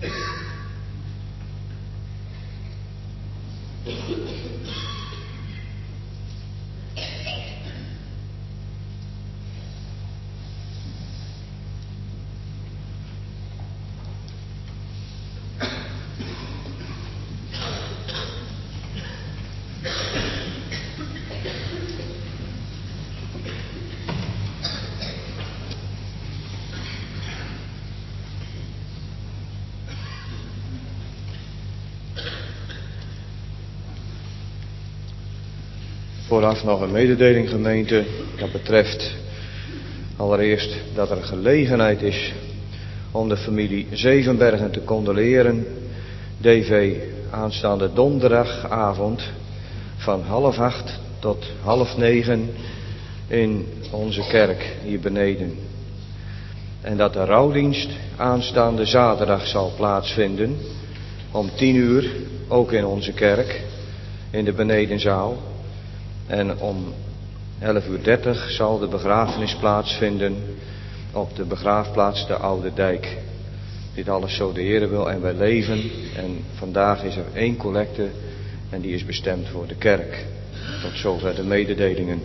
Vooraf nog een mededeling, gemeente. Dat betreft allereerst dat er gelegenheid is om de familie Zevenbergen te condoleren. DV aanstaande donderdagavond van 7:30 tot 8:30 in onze kerk hier beneden. En dat de rouwdienst aanstaande zaterdag zal plaatsvinden om 10:00 ook in onze kerk in de benedenzaal. En om 11:30 zal de begrafenis plaatsvinden op de begraafplaats de Oude Dijk. Dit alles zo de Heere wil en wij leven. En vandaag is er 1 collecte en die is bestemd voor de kerk. Tot zover de mededelingen.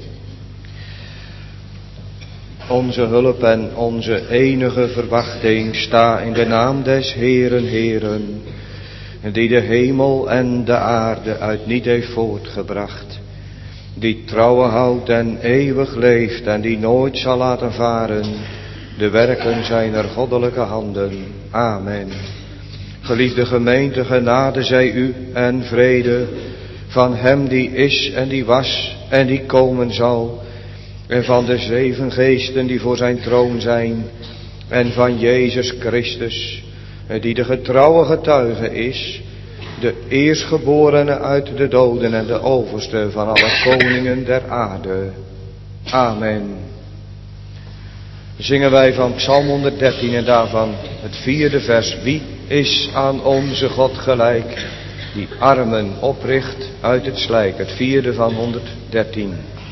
Onze hulp en onze enige verwachting sta in de naam des Heeren, Heeren, die de hemel en de aarde uit niet heeft voortgebracht, die trouwen houdt en eeuwig leeft en die nooit zal laten varen de werken zijner goddelijke handen. Amen. Geliefde gemeente, genade zij u en vrede van hem die is en die was en die komen zal, en van de 7 geesten die voor zijn troon zijn, en van Jezus Christus, die de getrouwe getuige is, de eerstgeborene uit de doden en de overste van alle koningen der aarde. Amen. Zingen wij van Psalm 113 en daarvan het 4e vers. Wie is aan onze God gelijk, die armen opricht uit het slijk. Het 4e van 113.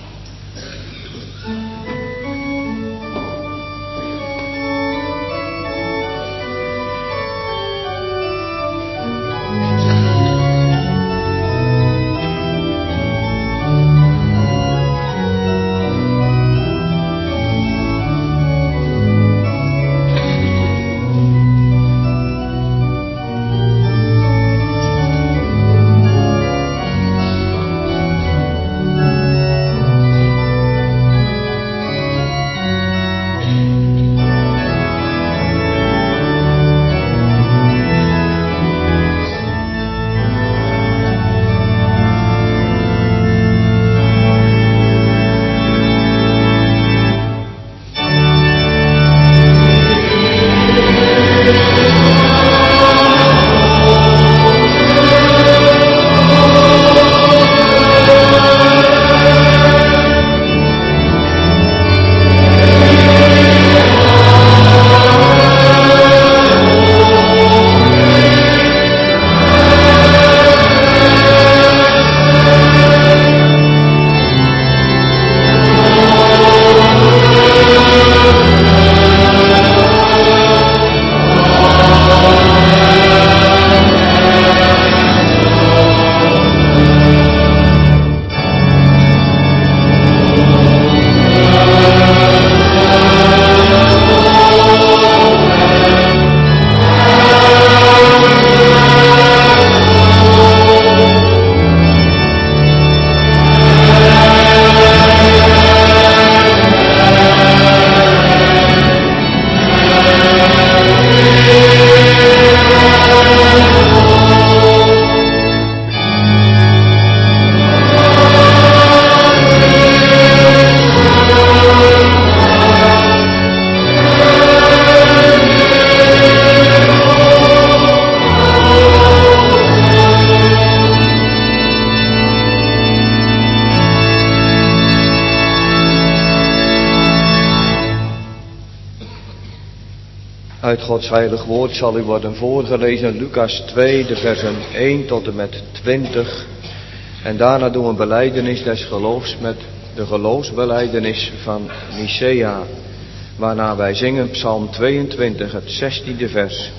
Uit Gods heilig woord zal u worden voorgelezen Lucas 2, de versen 1 tot en met 20. En daarna doen we een belijdenis des geloofs met de geloofsbelijdenis van Nicea. Waarna wij zingen Psalm 22, het 16e vers.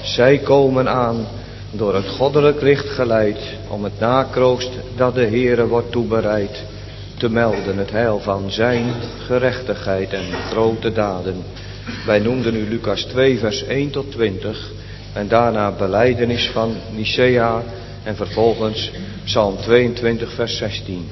Zij komen aan, door het goddelijk licht geleid, om het nakroost dat de Heere wordt toebereid, te melden het heil van zijn gerechtigheid en grote daden. Wij noemden u Lucas 2 vers 1 tot 20 en daarna belijdenis van Nicea en vervolgens Psalm 22 vers 16.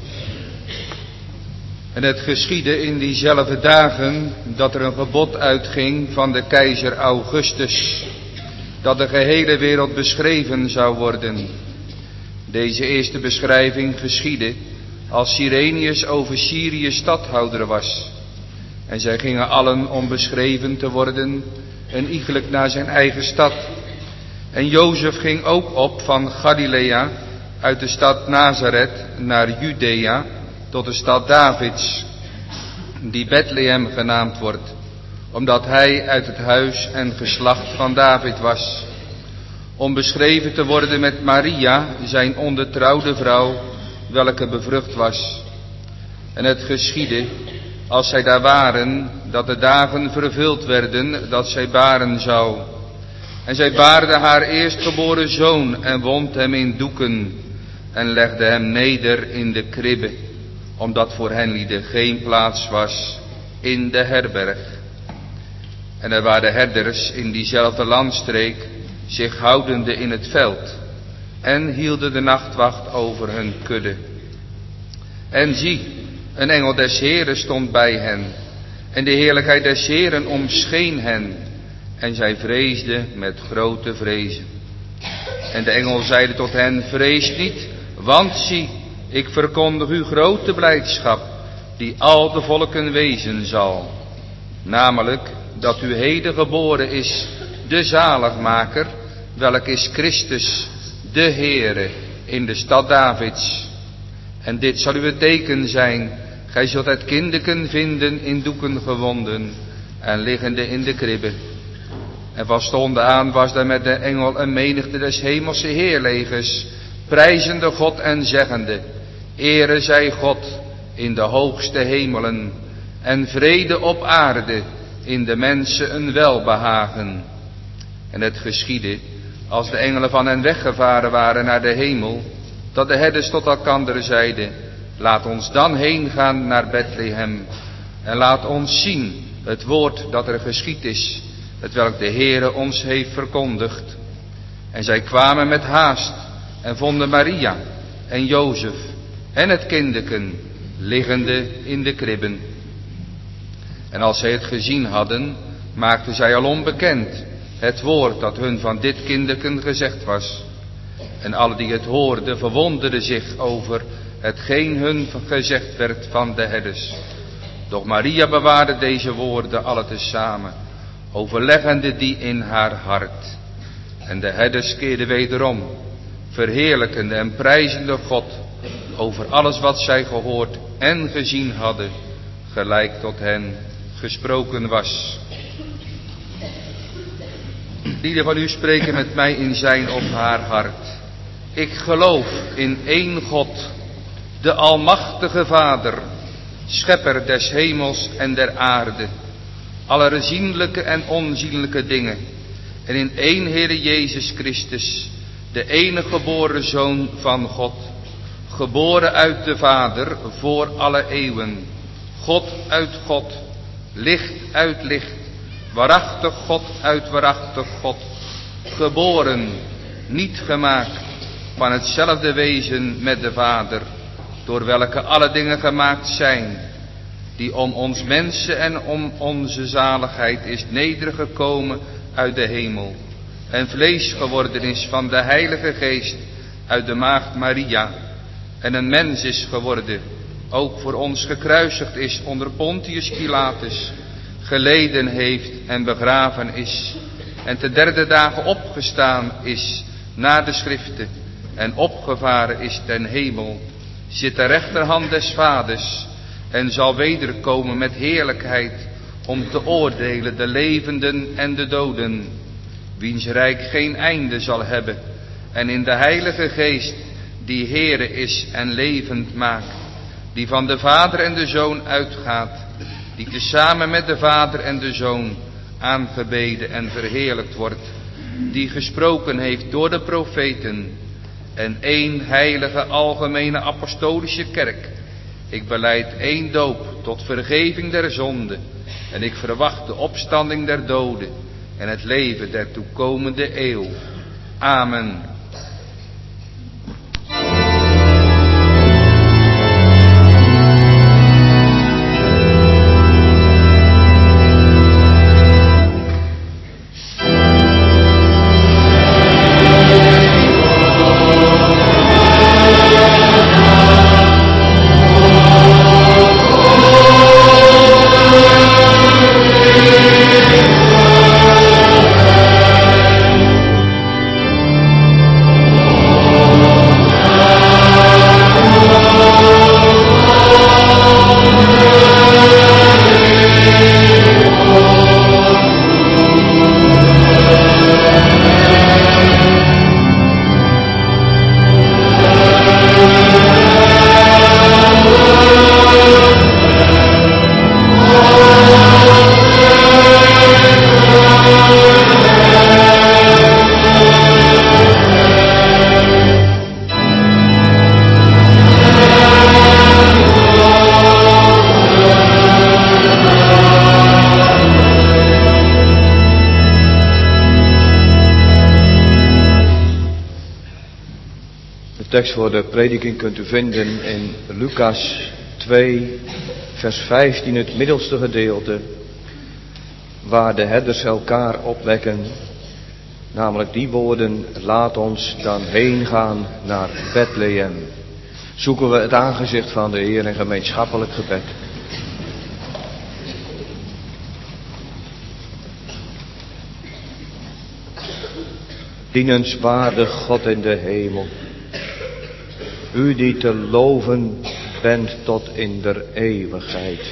En het geschiedde in diezelfde dagen dat er een gebod uitging van de keizer Augustus, dat de gehele wereld beschreven zou worden. Deze eerste beschrijving geschiedde als Cyrenius over Syrië stadhouder was. En zij gingen allen om beschreven te worden en iegelijk naar zijn eigen stad. En Jozef ging ook op van Galilea uit de stad Nazareth naar Judea tot de stad Davids, die Bethlehem genaamd wordt, omdat hij uit het huis en geslacht van David was, om beschreven te worden met Maria, zijn ondertrouwde vrouw, welke bevrucht was. En het geschiedde, als zij daar waren, dat de dagen vervuld werden, dat zij baren zou. En zij baarde haar eerstgeboren zoon en wond hem in doeken en legde hem neder in de kribbe, omdat voor hen lieden geen plaats was in de herberg. En er waren herders in diezelfde landstreek, zich houdende in het veld, en hielden de nachtwacht over hun kudde. En zie, een engel des Heeren stond bij hen, en de heerlijkheid des Heeren omscheen hen, en zij vreesden met grote vrezen. En de engel zeide tot hen, vrees niet, want zie, ik verkondig u grote blijdschap, die al de volken wezen zal. Namelijk, dat u heden geboren is, de zaligmaker, welk is Christus, de Heere, in de stad Davids. En dit zal uw teken zijn, gij zult het kindeken vinden in doeken gewonden, en liggende in de kribbe. En van stonden aan was daar met de engel een menigte des hemelse heerlegers, prijzende God en zeggende, Ere zij God in de hoogste hemelen, en vrede op aarde, in de mensen een welbehagen. En het geschiedde, als de engelen van hen weggevaren waren naar de hemel, dat de herders tot elkander zeiden, laat ons dan heen gaan naar Bethlehem, en laat ons zien het woord dat er geschied is, hetwelk de Heere ons heeft verkondigd. En zij kwamen met haast en vonden Maria en Jozef en het kindeken liggende in de kribben. En als zij het gezien hadden, maakten zij al onbekend het woord dat hun van dit kindeken gezegd was. En alle die het hoorden verwonderden zich over hetgeen hun gezegd werd van de herders. Doch Maria bewaarde deze woorden alle tezamen, overleggende die in haar hart. En de herders keerden wederom, verheerlijkende en prijzende God over alles wat zij gehoord en gezien hadden, gelijk tot hen gesproken was. Lieden van u spreken met mij in zijn of haar hart. Ik geloof in één God, de almachtige Vader, schepper des hemels en der aarde, aller zienlijke en onzienlijke dingen, en in één Heere Jezus Christus, de enige geboren Zoon van God, geboren uit de Vader voor alle eeuwen, God uit God, licht uit licht, waarachtig God uit waarachtig God, geboren, niet gemaakt, van hetzelfde wezen met de Vader, door welke alle dingen gemaakt zijn, die om ons mensen en om onze zaligheid is nedergekomen uit de hemel, en vlees geworden is van de Heilige Geest uit de maagd Maria, en een mens is geworden, ook voor ons gekruisigd is onder Pontius Pilatus, geleden heeft en begraven is, en te derde dagen opgestaan is na de schriften, en opgevaren is ten hemel, zit de rechterhand des Vaders, en zal wederkomen met heerlijkheid, om te oordelen de levenden en de doden, wiens rijk geen einde zal hebben, en in de Heilige Geest, die Heere is en levend maakt, die van de Vader en de Zoon uitgaat, die tezamen met de Vader en de Zoon aangebeden en verheerlijkt wordt, die gesproken heeft door de profeten, en één heilige algemene apostolische kerk. Ik belijd één doop tot vergeving der zonden, en ik verwacht de opstanding der doden en het leven der toekomende eeuw. Amen. De tekst voor de prediking kunt u vinden in Lucas 2, vers 15, het middelste gedeelte, waar de herders elkaar opwekken, namelijk die woorden: laat ons dan heen gaan naar Bethlehem. Zoeken we het aangezicht van de Heer in gemeenschappelijk gebed. Dienenswaardig God in de hemel, u die te loven bent tot in der eeuwigheid.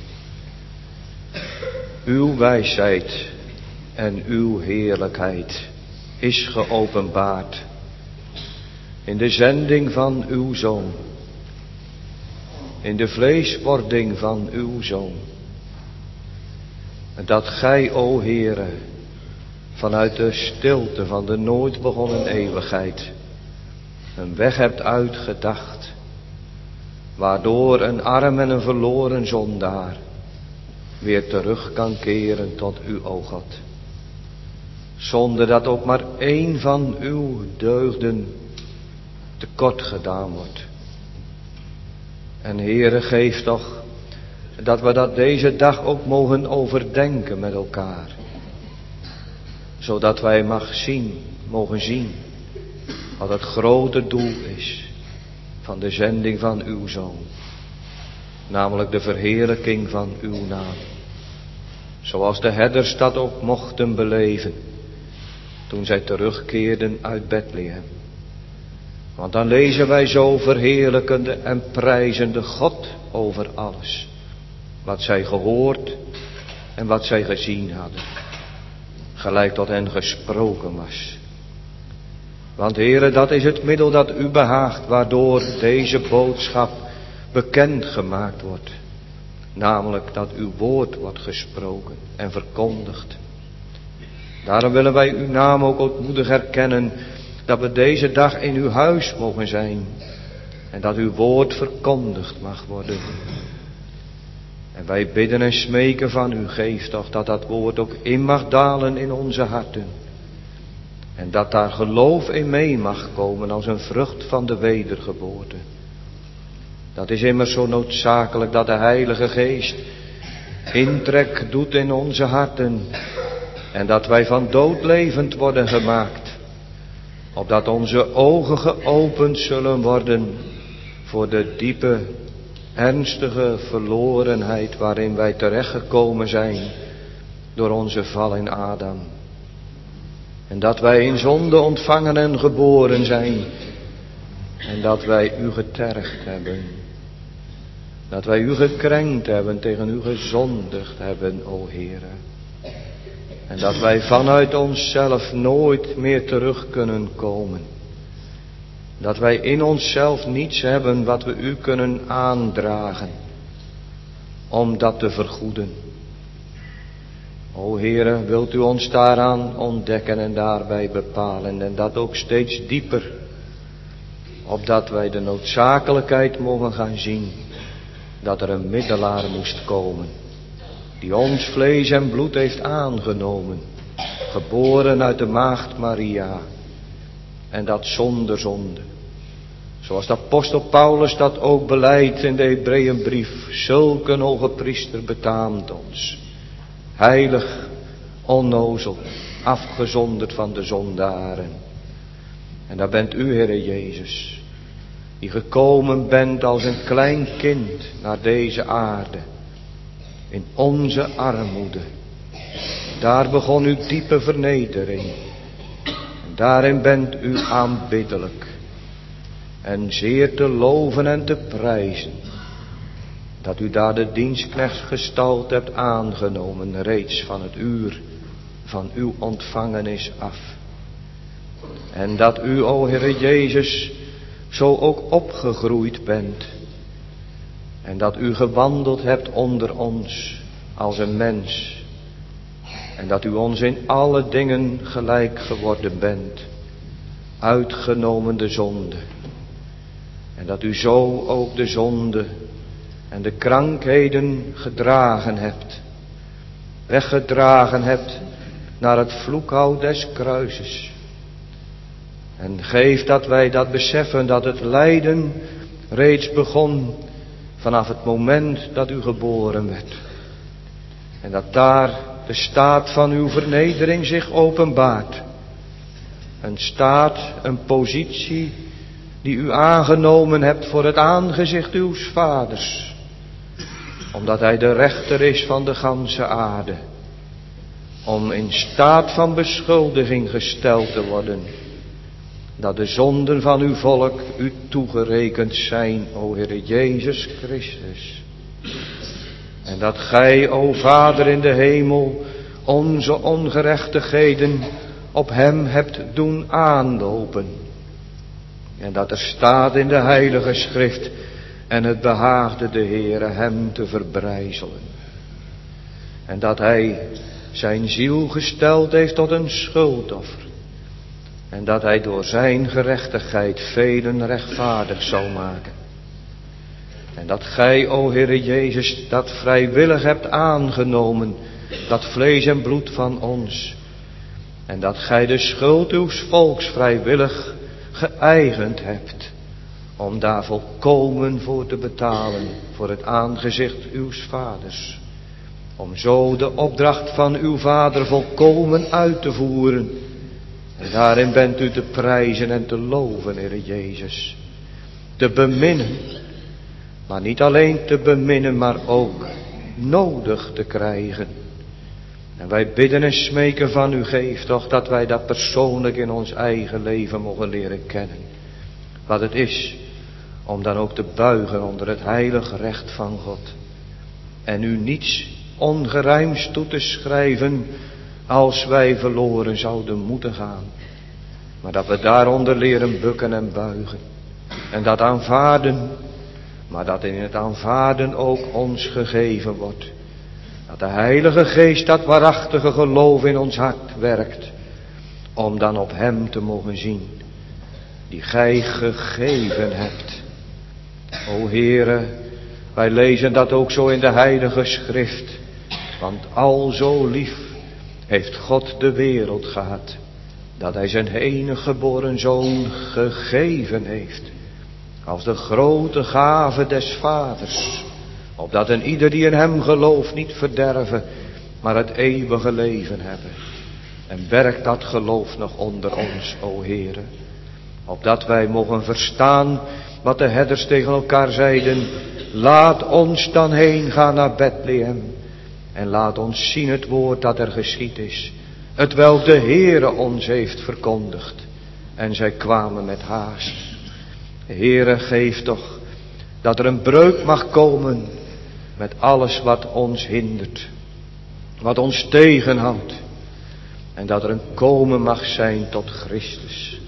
Uw wijsheid en uw heerlijkheid is geopenbaard in de zending van uw Zoon, in de vleeswording van uw Zoon. En dat gij, o Heere, vanuit de stilte van de nooit begonnen eeuwigheid een weg hebt uitgedacht, waardoor een arm en een verloren zondaar weer terug kan keren tot u, o God. Zonder dat ook maar één van uw deugden tekort gedaan wordt. En Heere, geef toch dat we dat deze dag ook mogen overdenken met elkaar. Zodat wij mogen zien wat het grote doel is van de zending van uw Zoon. Namelijk de verheerlijking van uw naam. Zoals de herders dat ook mochten beleven toen zij terugkeerden uit Bethlehem. Want dan lezen wij zo verheerlijkende en prijzende God over alles wat zij gehoord en wat zij gezien hadden, gelijk tot hen gesproken was. Want Heere, dat is het middel dat u behaagt, waardoor deze boodschap bekend gemaakt wordt. Namelijk dat uw woord wordt gesproken en verkondigd. Daarom willen wij uw naam ook ootmoedig erkennen, dat we deze dag in uw huis mogen zijn. En dat uw woord verkondigd mag worden. En wij bidden en smeken van u, geef toch dat dat woord ook in mag dalen in onze harten. En dat daar geloof in mee mag komen als een vrucht van de wedergeboorte. Dat is immers zo noodzakelijk, dat de Heilige Geest intrek doet in onze harten. En dat wij van dood levend worden gemaakt. Opdat onze ogen geopend zullen worden voor de diepe, ernstige verlorenheid waarin wij terechtgekomen zijn door onze val in Adam. En dat wij in zonde ontvangen en geboren zijn. En dat wij u getergd hebben. Dat wij u gekrenkt hebben, tegen u gezondigd hebben, o Heere. En dat wij vanuit onszelf nooit meer terug kunnen komen. Dat wij in onszelf niets hebben wat we u kunnen aandragen. Om dat te vergoeden. O Heere, wilt u ons daaraan ontdekken en daarbij bepalen en dat ook steeds dieper, opdat wij de noodzakelijkheid mogen gaan zien dat er een middelaar moest komen, die ons vlees en bloed heeft aangenomen, geboren uit de maagd Maria, en dat zonder zonde. Zoals de apostel Paulus dat ook belijdt in de Hebreeënbrief, zulke een hoge priester betaamt ons. Heilig, onnozel, afgezonderd van de zondaren. En daar bent u, Heere Jezus, die gekomen bent als een klein kind naar deze aarde, in onze armoede. Daar begon uw diepe vernedering. En daarin bent u aanbiddelijk en zeer te loven en te prijzen, dat u daar de dienstknechtsgestalte hebt aangenomen, reeds van het uur van uw ontvangenis af. En dat u, o Heere Jezus, zo ook opgegroeid bent. En dat u gewandeld hebt onder ons als een mens. En dat u ons in alle dingen gelijk geworden bent, uitgenomen de zonde. En dat u zo ook de zonde en de krankheden gedragen hebt, weggedragen hebt naar het vloekhout des kruises. En geef dat wij dat beseffen, dat het lijden reeds begon vanaf het moment dat u geboren werd. En dat daar de staat van uw vernedering zich openbaart. Een staat, een positie die u aangenomen hebt voor het aangezicht uws vaders. Omdat hij de rechter is van de ganse aarde. Om in staat van beschuldiging gesteld te worden. Dat de zonden van uw volk u toegerekend zijn, o Heere Jezus Christus. En dat gij, o Vader in de hemel, onze ongerechtigheden op hem hebt doen aanlopen. En dat er staat in de heilige schrift, en het behaagde de Heere hem te verbrijzelen. En dat hij zijn ziel gesteld heeft tot een schuldoffer. En dat hij door zijn gerechtigheid velen rechtvaardig zou maken. En dat gij, o Heere Jezus, dat vrijwillig hebt aangenomen, dat vlees en bloed van ons. En dat gij de schuld uws volks vrijwillig geëigend hebt, om daar volkomen voor te betalen, voor het aangezicht uws vaders. Om zo de opdracht van uw vader volkomen uit te voeren. En daarin bent u te prijzen en te loven, Heere Jezus. Te beminnen. Maar niet alleen te beminnen, maar ook nodig te krijgen. En wij bidden en smeken van u, geef toch dat wij dat persoonlijk in ons eigen leven mogen leren kennen. Wat het is om dan ook te buigen onder het heilige recht van God. En u niets ongerijms toe te schrijven als wij verloren zouden moeten gaan. Maar dat we daaronder leren bukken en buigen. En dat aanvaarden. Maar dat in het aanvaarden ook ons gegeven wordt. Dat de Heilige Geest dat waarachtige geloof in ons hart werkt. Om dan op hem te mogen zien. Die gij gegeven hebt. O Heere, wij lezen dat ook zo in de Heilige Schrift. Want al zo lief heeft God de wereld gehad, dat hij zijn enige geboren zoon gegeven heeft. Als de grote gave des vaders. Opdat een ieder die in hem gelooft niet verderven, maar het eeuwige leven hebben. En werkt dat geloof nog onder ons, o Heere. Opdat wij mogen verstaan wat de herders tegen elkaar zeiden. Laat ons dan heen gaan naar Bethlehem. En laat ons zien het woord dat er geschied is. Hetwelk de Heere ons heeft verkondigd. En zij kwamen met haast. Heere, geef toch dat er een breuk mag komen met alles wat ons hindert. Wat ons tegenhoudt. En dat er een komen mag zijn tot Christus.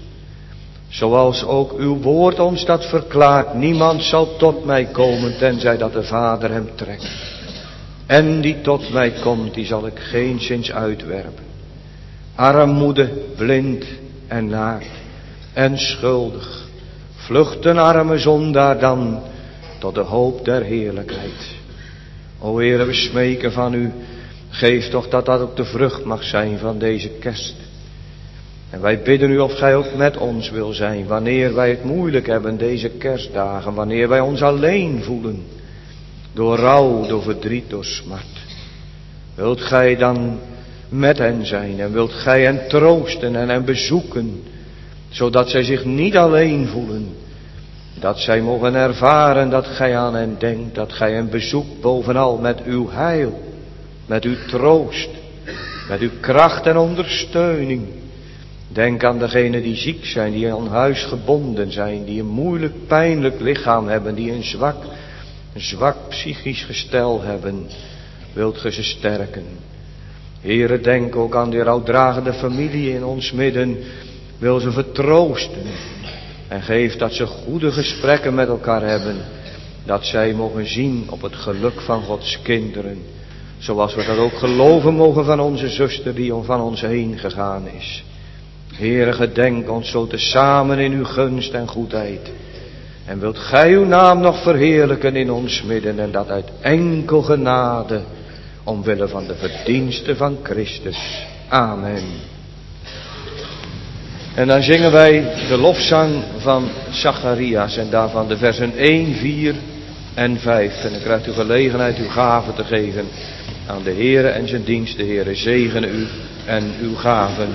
Zoals ook uw woord ons dat verklaart. Niemand zal tot mij komen tenzij dat de Vader hem trekt. En die tot mij komt, die zal ik geenszins uitwerpen. Armoede, blind en naakt en schuldig, vlucht een arme zondaar dan tot de hoop der heerlijkheid. O Heere, we smeken van u, geef toch dat dat ook de vrucht mag zijn van deze kerst. En wij bidden u of gij ook met ons wil zijn, wanneer wij het moeilijk hebben deze kerstdagen, wanneer wij ons alleen voelen, door rouw, door verdriet, door smart. Wilt gij dan met hen zijn en wilt gij hen troosten en hen bezoeken, zodat zij zich niet alleen voelen, dat zij mogen ervaren dat gij aan hen denkt, dat gij hen bezoekt bovenal met uw heil, met uw troost, met uw kracht en ondersteuning. Denk aan degenen die ziek zijn, die aan huis gebonden zijn, die een moeilijk, pijnlijk lichaam hebben, die een zwak psychisch gestel hebben. Wilt ge ze sterken? Heere, denk ook aan die rouwdragende familie in ons midden. Wil ze vertroosten. En geef dat ze goede gesprekken met elkaar hebben. Dat zij mogen zien op het geluk van Gods kinderen. Zoals we dat ook geloven mogen van onze zuster die van ons heen gegaan is. Heere, gedenk ons zo tezamen in uw gunst en goedheid. En wilt gij uw naam nog verheerlijken in ons midden. En dat uit enkel genade. Omwille van de verdiensten van Christus. Amen. En dan zingen wij de lofzang van Zacharias. En daarvan de versen 1, 4 en 5. En dan krijgt u gelegenheid uw gaven te geven aan de Heere en zijn dienst. De Heere zegene u en uw gaven.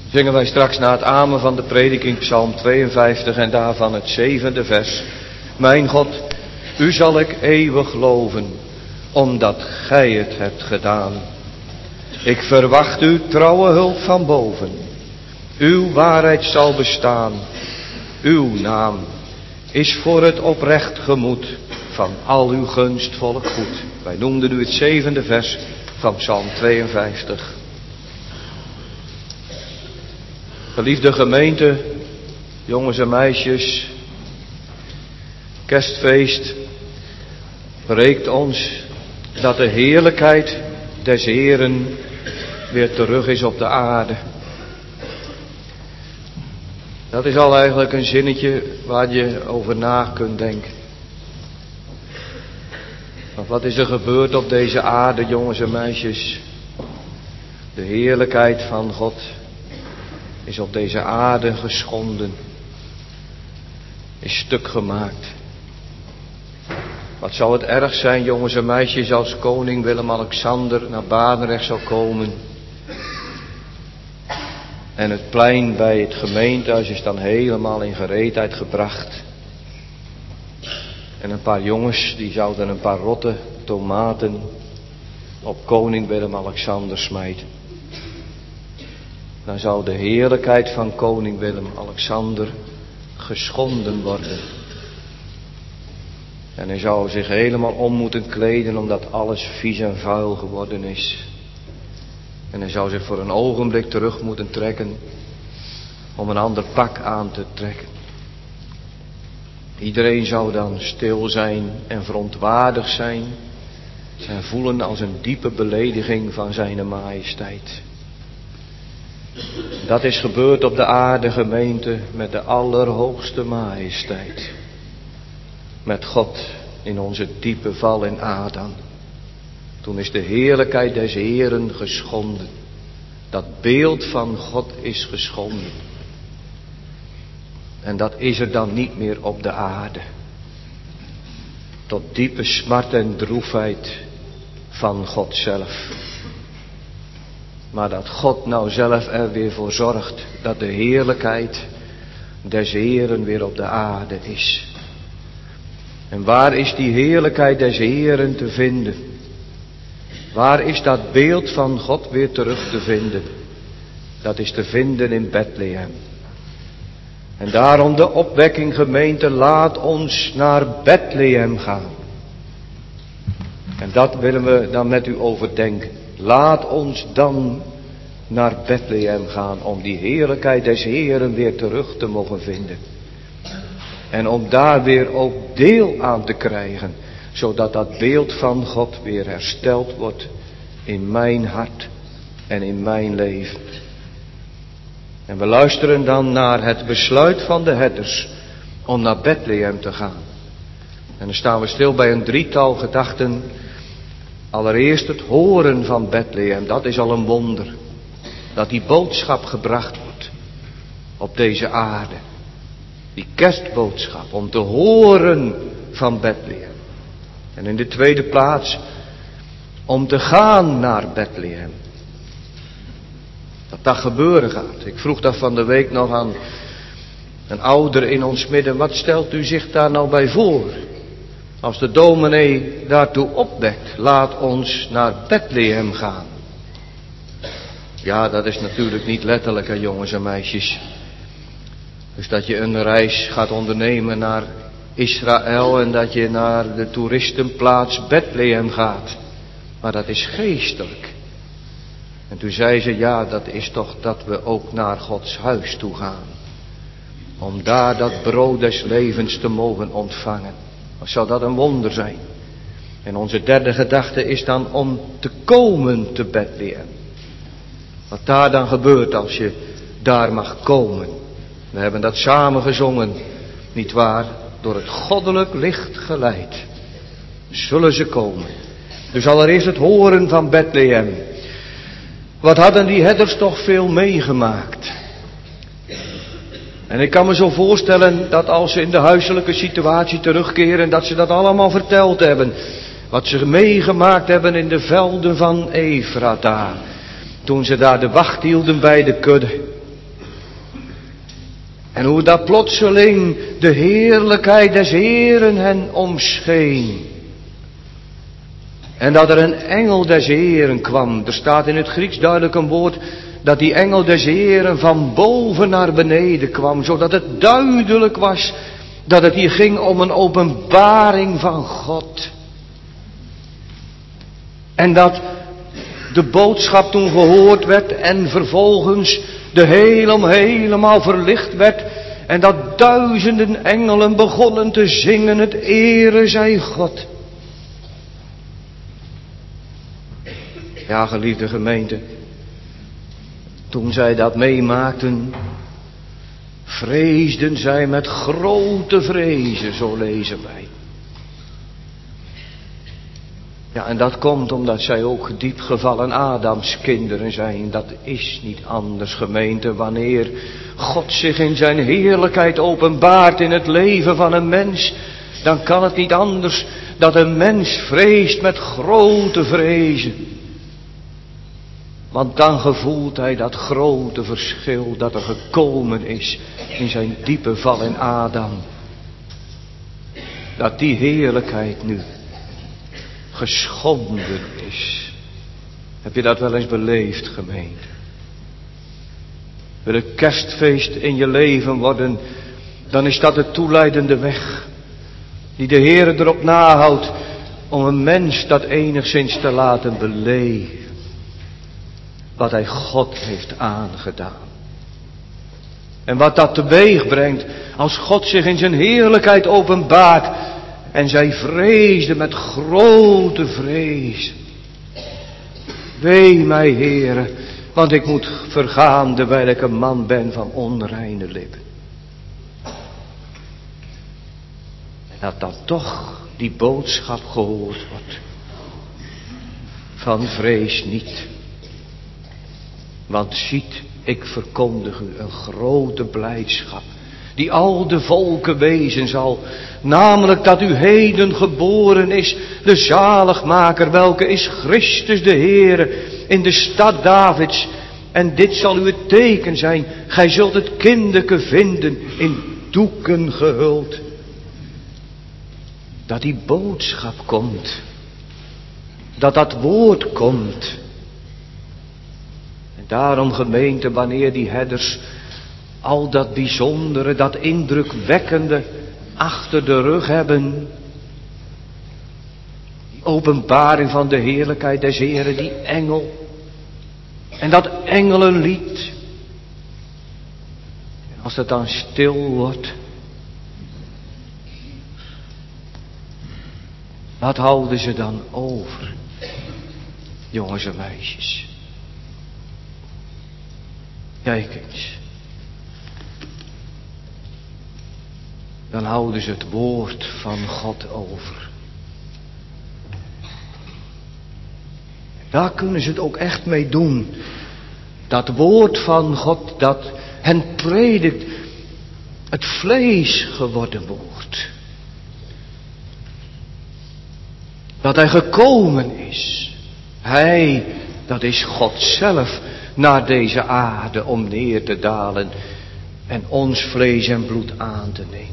Zingen wij straks na het amen van de prediking Psalm 52 en daarvan het 7e vers. Mijn God, u zal ik eeuwig loven, omdat gij het hebt gedaan. Ik verwacht uw trouwe hulp van boven. Uw waarheid zal bestaan. Uw naam is voor het oprecht gemoed van al uw gunstvolk goed. Wij noemden u het 7e vers van Psalm 52. Geliefde gemeente, jongens en meisjes, kerstfeest preekt ons dat de heerlijkheid des Heeren weer terug is op de aarde. Dat is al eigenlijk een zinnetje waar je over na kunt denken. Want wat is er gebeurd op deze aarde, jongens en meisjes? De heerlijkheid van God is op deze aarde geschonden, is stuk gemaakt. Wat zou het erg zijn, jongens en meisjes, als koning Willem-Alexander naar Barendrecht zou komen en het plein bij het gemeentehuis is dan helemaal in gereedheid gebracht. En een paar jongens die zouden een paar rotte tomaten op koning Willem-Alexander smijten. Dan zou de heerlijkheid van koning Willem-Alexander geschonden worden. En hij zou zich helemaal om moeten kleden omdat alles vies en vuil geworden is. En hij zou zich voor een ogenblik terug moeten trekken om een ander pak aan te trekken. Iedereen zou dan stil zijn en verontwaardigd zijn en voelen als een diepe belediging van zijn majesteit. Dat is gebeurd op de aarde, gemeente, met de allerhoogste majesteit. Met God in onze diepe val in Adam. Toen is de heerlijkheid des Heeren geschonden. Dat beeld van God is geschonden. En dat is er dan niet meer op de aarde. Tot diepe smart en droefheid van God zelf. Maar dat God nou zelf er weer voor zorgt dat de heerlijkheid des Heeren weer op de aarde is. En waar is die heerlijkheid des Heeren te vinden? Waar is dat beeld van God weer terug te vinden? Dat is te vinden in Bethlehem. En daarom de opwekking, gemeente, laat ons naar Bethlehem gaan. En dat willen we dan met u overdenken. Laat ons dan naar Bethlehem gaan om die heerlijkheid des Heeren weer terug te mogen vinden. En om daar weer ook deel aan te krijgen, zodat dat beeld van God weer hersteld wordt in mijn hart en in mijn leven. En we luisteren dan naar het besluit van de herders om naar Bethlehem te gaan. En dan staan we stil bij een drietal gedachten. Allereerst het horen van Bethlehem, dat is al een wonder. Dat die boodschap gebracht wordt op deze aarde. Die kerstboodschap om te horen van Bethlehem. En in de tweede plaats om te gaan naar Bethlehem. Dat gebeuren gaat. Ik vroeg dat van de week nog aan een ouder in ons midden. Wat stelt u zich daar nou bij voor? Als de dominee daartoe opwekt, laat ons naar Bethlehem gaan. Ja, dat is natuurlijk niet letterlijk, hè, jongens en meisjes. Dus dat je een reis gaat ondernemen naar Israël en dat je naar de toeristenplaats Bethlehem gaat. Maar dat is geestelijk. En toen zei ze, ja, dat is toch dat we ook naar Gods huis toe gaan. Om daar dat brood des levens te mogen ontvangen. Wat zou dat een wonder zijn? En onze derde gedachte is dan om te komen te Bethlehem. Wat daar dan gebeurt als je daar mag komen. We hebben dat samen gezongen, nietwaar? Door het goddelijk licht geleid zullen ze komen. Dus allereerst het horen van Bethlehem. Wat hadden die herders toch veel meegemaakt. En ik kan me zo voorstellen dat als ze in de huiselijke situatie terugkeren, dat ze dat allemaal verteld hebben. Wat ze meegemaakt hebben in de velden van Efrata. Toen ze daar de wacht hielden bij de kudde. En hoe dat plotseling de heerlijkheid des Heeren hen omscheen. En dat er een engel des Heeren kwam. Er staat in het Grieks duidelijk een woord dat die engel des Heeren van boven naar beneden kwam. Zodat het duidelijk was dat het hier ging om een openbaring van God. En dat de boodschap toen gehoord werd en vervolgens de hemel helemaal verlicht werd. En dat duizenden engelen begonnen te zingen, het ere zij God. Ja, geliefde gemeente, toen zij dat meemaakten, vreesden zij met grote vrezen, zo lezen wij. Ja, en dat komt omdat zij ook diep gevallen Adams kinderen zijn. Dat is niet anders, gemeente, wanneer God zich in zijn heerlijkheid openbaart in het leven van een mens. Dan kan het niet anders dat een mens vreest met grote vrezen. Want dan gevoelt hij dat grote verschil dat er gekomen is in zijn diepe val in Adam. Dat die heerlijkheid nu geschonden is. Heb je dat wel eens beleefd, gemeente? Wil een kerstfeest in je leven worden, dan is dat de toeleidende weg die de Heer erop nahoudt om een mens dat enigszins te laten beleven. Wat hij God heeft aangedaan. En wat dat teweeg brengt als God zich in zijn heerlijkheid openbaart. En zij vreesden met grote vrees. Wee mij, Heere, want ik moet vergaan terwijl ik een man ben van onreine lippen. En dat dan toch die boodschap gehoord wordt. Van vrees niet. Want ziet, ik verkondig u een grote blijdschap, die al de volken wezen zal. Namelijk dat u heden geboren is, de zaligmaker, welke is Christus de Heere, in de stad Davids. En dit zal u het teken zijn, gij zult het kinderke vinden, in doeken gehuld. Dat die boodschap komt, dat dat woord komt. Daarom, gemeente, wanneer die herders al dat bijzondere, dat indrukwekkende achter de rug hebben. Die openbaring van de heerlijkheid des Heren, die engel. En dat engelenlied. En als het dan stil wordt. Wat houden ze dan over? Jongens en meisjes. Kijk eens. Dan houden ze het woord van God over. Daar kunnen ze het ook echt mee doen. Dat woord van God dat hen predikt. Het vlees geworden woord. Dat hij gekomen is. Hij, dat is God zelf, naar deze aarde om neer te dalen en ons vlees en bloed aan te nemen.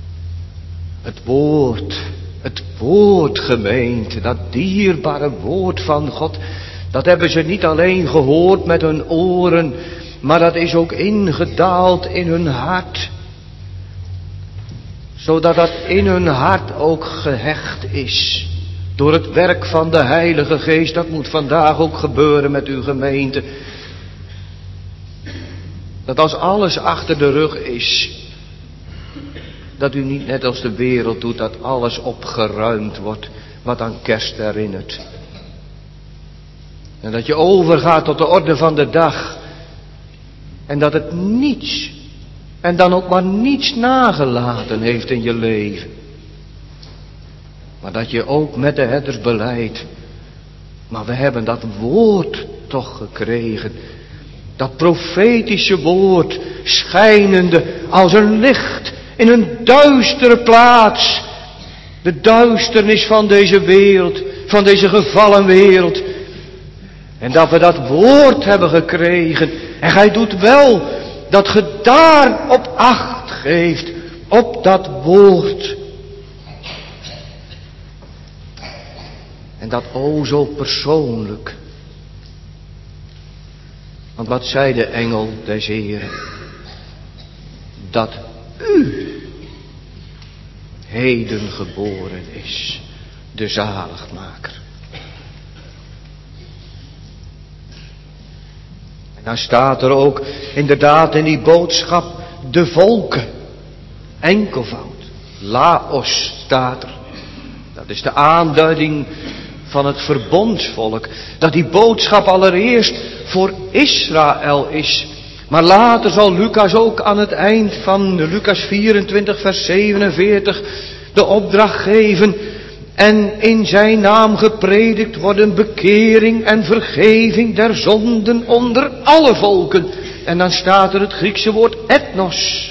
Het woord, gemeente, dat dierbare woord van God, dat hebben ze niet alleen gehoord met hun oren, maar dat is ook ingedaald in hun hart. Zodat dat in hun hart ook gehecht is. Door het werk van de Heilige Geest, dat moet vandaag ook gebeuren met uw gemeente. Dat als alles achter de rug is, dat u niet net als de wereld doet, dat alles opgeruimd wordt wat aan kerst herinnert. En dat je overgaat tot de orde van de dag. En dat het niets, en dan ook maar niets nagelaten heeft in je leven. Maar dat je ook met de herders beleidt. Maar we hebben dat woord toch gekregen. Dat profetische woord, schijnende als een licht in een duistere plaats. De duisternis van deze wereld, van deze gevallen wereld. En dat we dat woord hebben gekregen. En gij doet wel dat ge daarop acht. geeft op dat woord. En dat o zo persoonlijk. Want wat zei de engel des Heren? Dat u heden geboren is, de zaligmaker. En dan staat er ook inderdaad in die boodschap de volken. Enkelvoud. Laos staat er. Dat is de aanduiding van het verbondsvolk. Dat die boodschap allereerst voor Israël is. Maar later zal Lucas ook aan het eind van Lucas 24 vers 47 de opdracht geven. En in zijn naam gepredikt worden bekering en vergeving der zonden onder alle volken. En dan staat er het Griekse woord ethnos.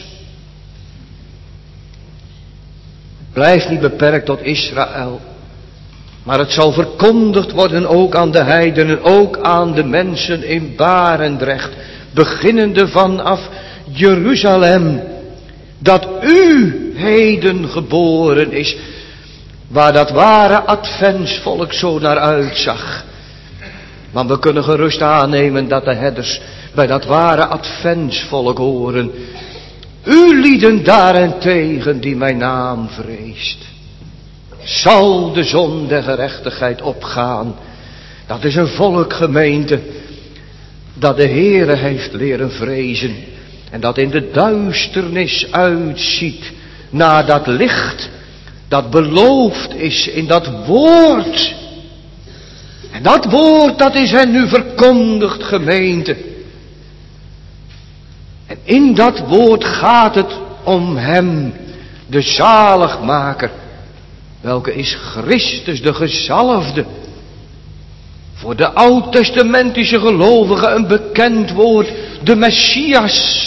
Het blijft niet beperkt tot Israël. Maar het zal verkondigd worden ook aan de heidenen, ook aan de mensen in Barendrecht. Beginnende vanaf Jeruzalem. Dat u heden geboren is. Waar dat ware adventsvolk zo naar uitzag. Want we kunnen gerust aannemen dat de herders bij dat ware adventsvolk horen. U lieden daarentegen die mijn naam vreest. Zal de zon der gerechtigheid opgaan. Dat is een volk, gemeente, dat de Heere heeft leren vrezen. En dat in de duisternis uitziet naar dat licht dat beloofd is in dat woord. En dat woord, dat is hen nu verkondigd, gemeente. En in dat woord gaat het om hem, de zaligmaker. Welke is Christus, de gezalfde. Voor de oud-testamentische gelovigen een bekend woord. De Messias.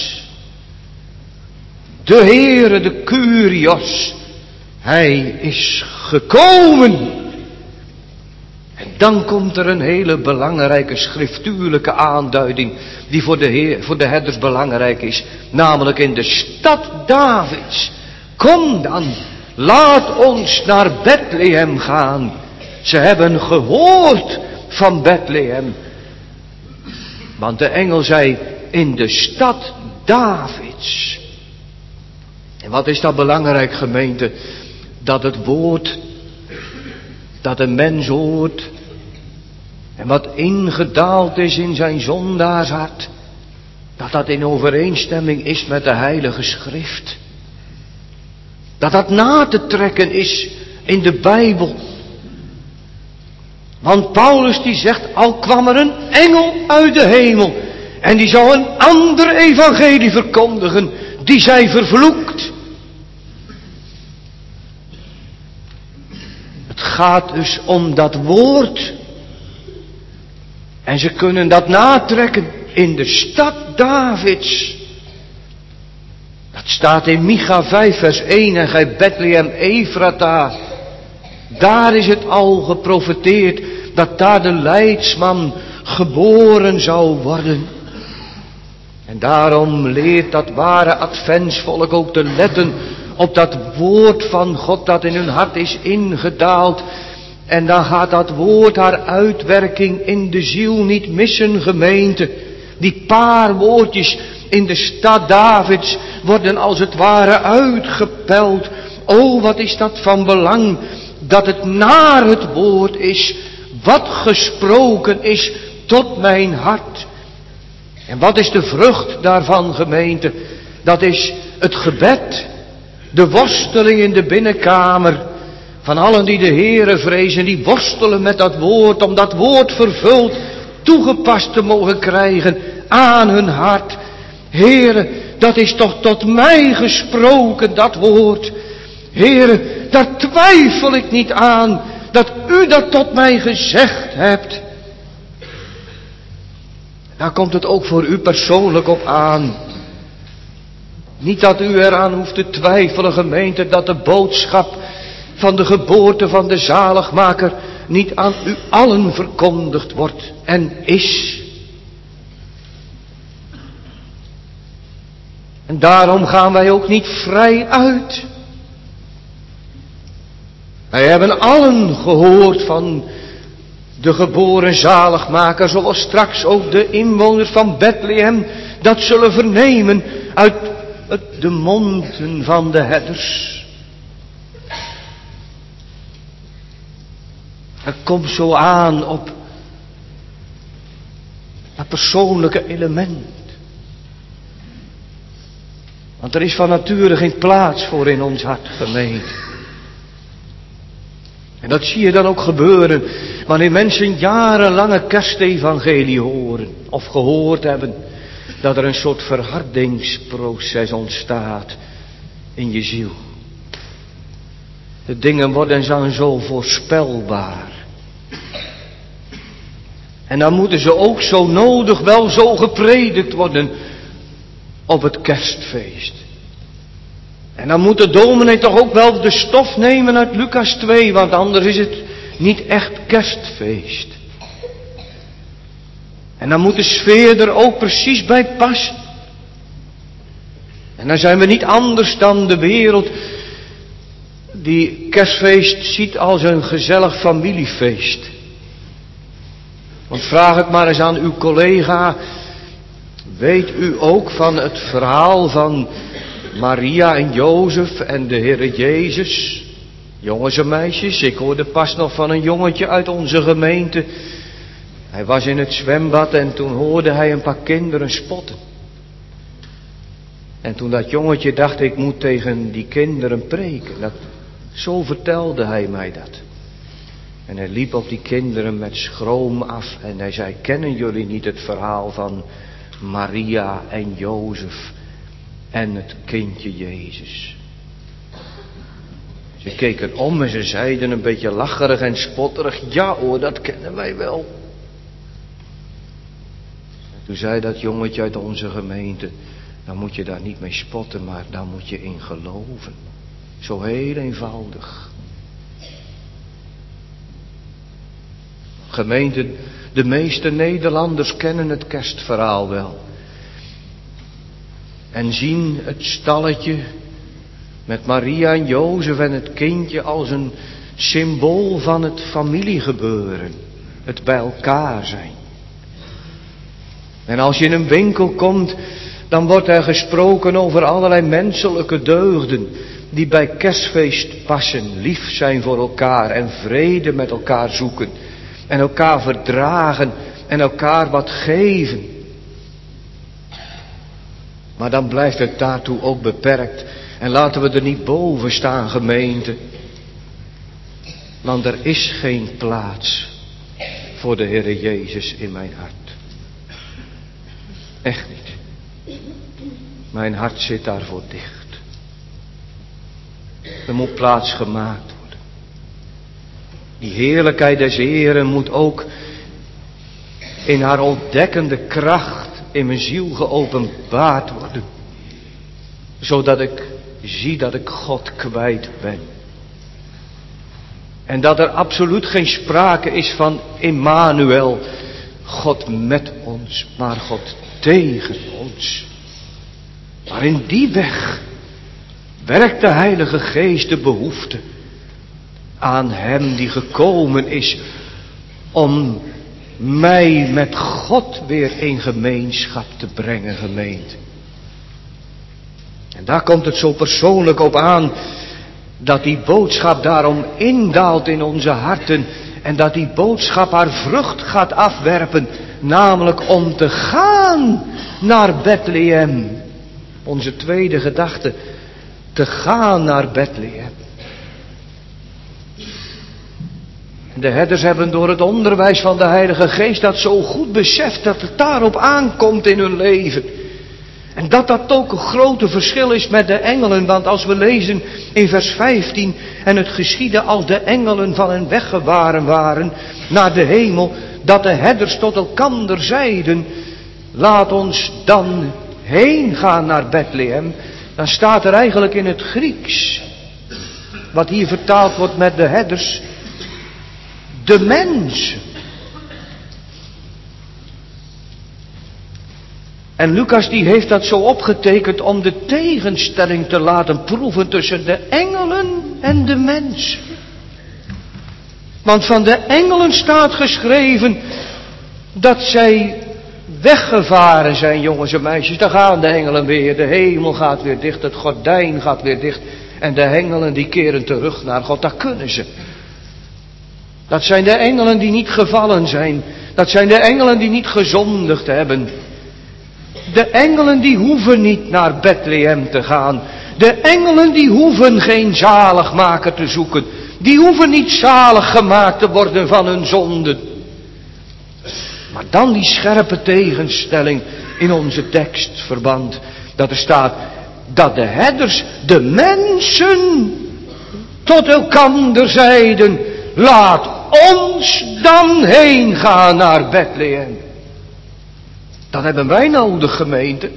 De Heere, de Kyrios. Hij is gekomen. En dan komt er een hele belangrijke schriftuurlijke aanduiding. Die voor de herders belangrijk is. Namelijk in de stad Davids. Kom dan. Laat ons naar Bethlehem gaan. Ze hebben gehoord van Bethlehem. Want de engel zei in de stad Davids. En wat is dat belangrijk, gemeente? Dat het woord dat een mens hoort. En wat ingedaald is in zijn zondaarshart. Dat dat in overeenstemming is met de Heilige Schrift. Dat dat na te trekken is in de Bijbel. Want Paulus die zegt, al kwam er een engel uit de hemel. En die zou een ander evangelie verkondigen. Die zij vervloekt. Het gaat dus om dat woord. En ze kunnen dat natrekken in de stad Davids. Dat staat in Micha 5 vers 1. En gij Bethlehem Ephrata. Daar is het al geprofeteerd. Dat daar de leidsman geboren zou worden. En daarom leert dat ware adventsvolk ook te letten op dat woord van God dat in hun hart is ingedaald. En dan gaat dat woord haar uitwerking in de ziel niet missen, gemeente. Die paar woordjes in de stad Davids worden als het ware uitgepeld. O, wat is dat van belang dat het naar het woord is wat gesproken is tot mijn hart. En wat is de vrucht daarvan, gemeente? Dat is het gebed, de worsteling in de binnenkamer van allen die de Heere vrezen, die worstelen met dat woord, om dat woord vervuld, toegepast te mogen krijgen aan hun hart. Heere, dat is toch tot mij gesproken, dat woord. Heere, daar twijfel ik niet aan, dat u dat tot mij gezegd hebt. Daar komt het ook voor u persoonlijk op aan. Niet dat u eraan hoeft te twijfelen, gemeente, dat de boodschap van de geboorte van de zaligmaker niet aan u allen verkondigd wordt en is. En daarom gaan wij ook niet vrij uit. Wij hebben allen gehoord van de geboren zaligmaker, zoals straks ook de inwoners van Bethlehem dat zullen vernemen uit de monden van de herders. Het komt zo aan op dat persoonlijke element. Want er is van nature geen plaats voor in ons hart, gemeente. En dat zie je dan ook gebeuren wanneer mensen jarenlange kerstevangelie horen of gehoord hebben, dat er een soort verhardingsproces ontstaat in je ziel. De dingen worden dan zo voorspelbaar. En dan moeten ze ook zo nodig wel zo gepredikt worden op het kerstfeest. En dan moet de dominee toch ook wel de stof nemen uit Lucas 2, want anders is het niet echt kerstfeest. En dan moet de sfeer er ook precies bij passen. En dan zijn we niet anders dan de wereld die kerstfeest ziet als een gezellig familiefeest. Want vraag het maar eens aan uw collega, weet u ook van het verhaal van Maria en Jozef en de Heere Jezus? Jongens en meisjes, ik hoorde pas nog van een jongetje uit onze gemeente. Hij was in het zwembad en toen hoorde hij een paar kinderen spotten. En toen dat jongetje dacht, ik moet tegen die kinderen preken. Zo vertelde hij mij dat. En hij liep op die kinderen met schroom af en hij zei, kennen jullie niet het verhaal van Maria en Jozef en het kindje Jezus? Ze keken om en ze zeiden een beetje lacherig en spotterig, ja hoor, dat kennen wij wel. En toen zei dat jongetje uit onze gemeente, dan moet je daar niet mee spotten, maar dan moet je in geloven. Zo heel eenvoudig. Gemeente, de meeste Nederlanders kennen het kerstverhaal wel. En zien het stalletje met Maria en Jozef en het kindje als een symbool van het familiegebeuren. Het bij elkaar zijn. En als je in een winkel komt, dan wordt er gesproken over allerlei menselijke deugden die bij kerstfeest passen. Lief zijn voor elkaar en vrede met elkaar zoeken. En elkaar verdragen en elkaar wat geven. Maar dan blijft het daartoe ook beperkt. En laten we er niet boven staan, gemeente. Want er is geen plaats voor de Heere Jezus in mijn hart. Echt niet. Mijn hart zit daarvoor dicht. Er moet plaats gemaakt worden. Die heerlijkheid des Heeren moet ook in haar ontdekkende kracht in mijn ziel geopenbaard worden. Zodat ik zie dat ik God kwijt ben. En dat er absoluut geen sprake is van Immanuel, God met ons, maar God tegen ons. Maar in die weg werkt de Heilige Geest de behoefte aan Hem die gekomen is om mij met God weer in gemeenschap te brengen, gemeente. En daar komt het zo persoonlijk op aan dat die boodschap daarom indaalt in onze harten en dat die boodschap haar vrucht gaat afwerpen, namelijk om te gaan naar Bethlehem. Onze tweede gedachte, te gaan naar Bethlehem. De herders hebben door het onderwijs van de Heilige Geest dat zo goed beseft dat het daarop aankomt in hun leven. En dat ook een grote verschil is met de engelen. Want als we lezen in vers 15. En het geschiedde als de engelen van hen weggevaren waren naar de hemel. Dat de herders tot elkander zeiden. Laat ons dan heen gaan naar Bethlehem. Dan staat er eigenlijk in het Grieks. Wat hier vertaald wordt met de herders. De mensen. En Lucas die heeft dat zo opgetekend om de tegenstelling te laten proeven tussen de engelen en de mens. Want van de engelen staat geschreven dat zij weggevaren zijn, jongens en meisjes. Daar gaan de engelen weer, de hemel gaat weer dicht, het gordijn gaat weer dicht. En de engelen die keren terug naar God, dat kunnen ze. Dat zijn de engelen die niet gevallen zijn. Dat zijn de engelen die niet gezondigd hebben. De engelen die hoeven niet naar Bethlehem te gaan. De engelen die hoeven geen zaligmaker te zoeken. Die hoeven niet zalig gemaakt te worden van hun zonden. Maar dan die scherpe tegenstelling in onze tekstverband. Dat er staat dat de herders, de mensen, tot elkander zeiden: laat ons dan heen gaan naar Bethlehem. Dat hebben wij nodig, gemeente.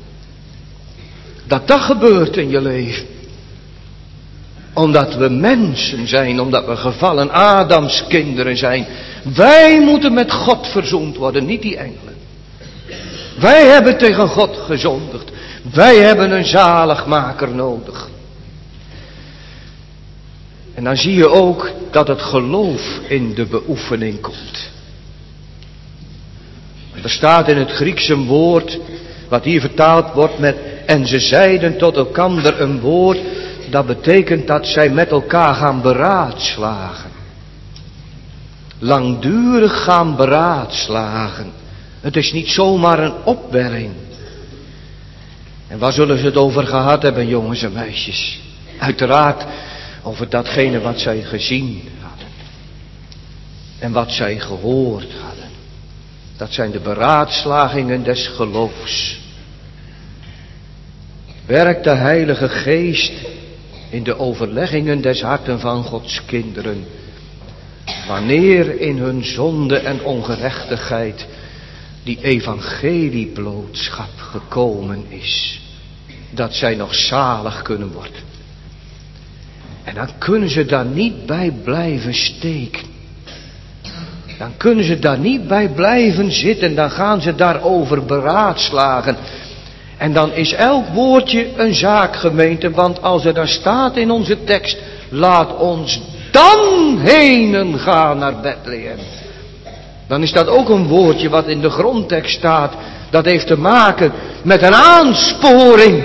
Dat gebeurt in je leven. Omdat we mensen zijn, omdat we gevallen Adams kinderen zijn. Wij moeten met God verzoend worden, niet die engelen. Wij hebben tegen God gezondigd. Wij hebben een zaligmaker nodig. En dan zie je ook dat het geloof in de beoefening komt. Er staat in het Grieks een woord, wat hier vertaald wordt met: en ze zeiden tot elkander, een woord, dat betekent dat zij met elkaar gaan beraadslagen. Langdurig gaan beraadslagen. Het is niet zomaar een opwelling. En waar zullen ze het over gehad hebben, jongens en meisjes? Uiteraard over datgene wat zij gezien hadden. En wat zij gehoord hadden. Dat zijn de beraadslagingen des geloofs. Werkt de Heilige Geest in de overleggingen des harten van Gods kinderen. Wanneer in hun zonde en ongerechtigheid die evangelieboodschap gekomen is. Dat zij nog zalig kunnen worden. En dan kunnen ze daar niet bij blijven steken. Dan kunnen ze daar niet bij blijven zitten. Dan gaan ze daarover beraadslagen. En dan is elk woordje een zaak, gemeente. Want als er daar staat in onze tekst: laat ons dan heen gaan naar Bethlehem. Dan is dat ook een woordje wat in de grondtekst staat. Dat heeft te maken met een aansporing.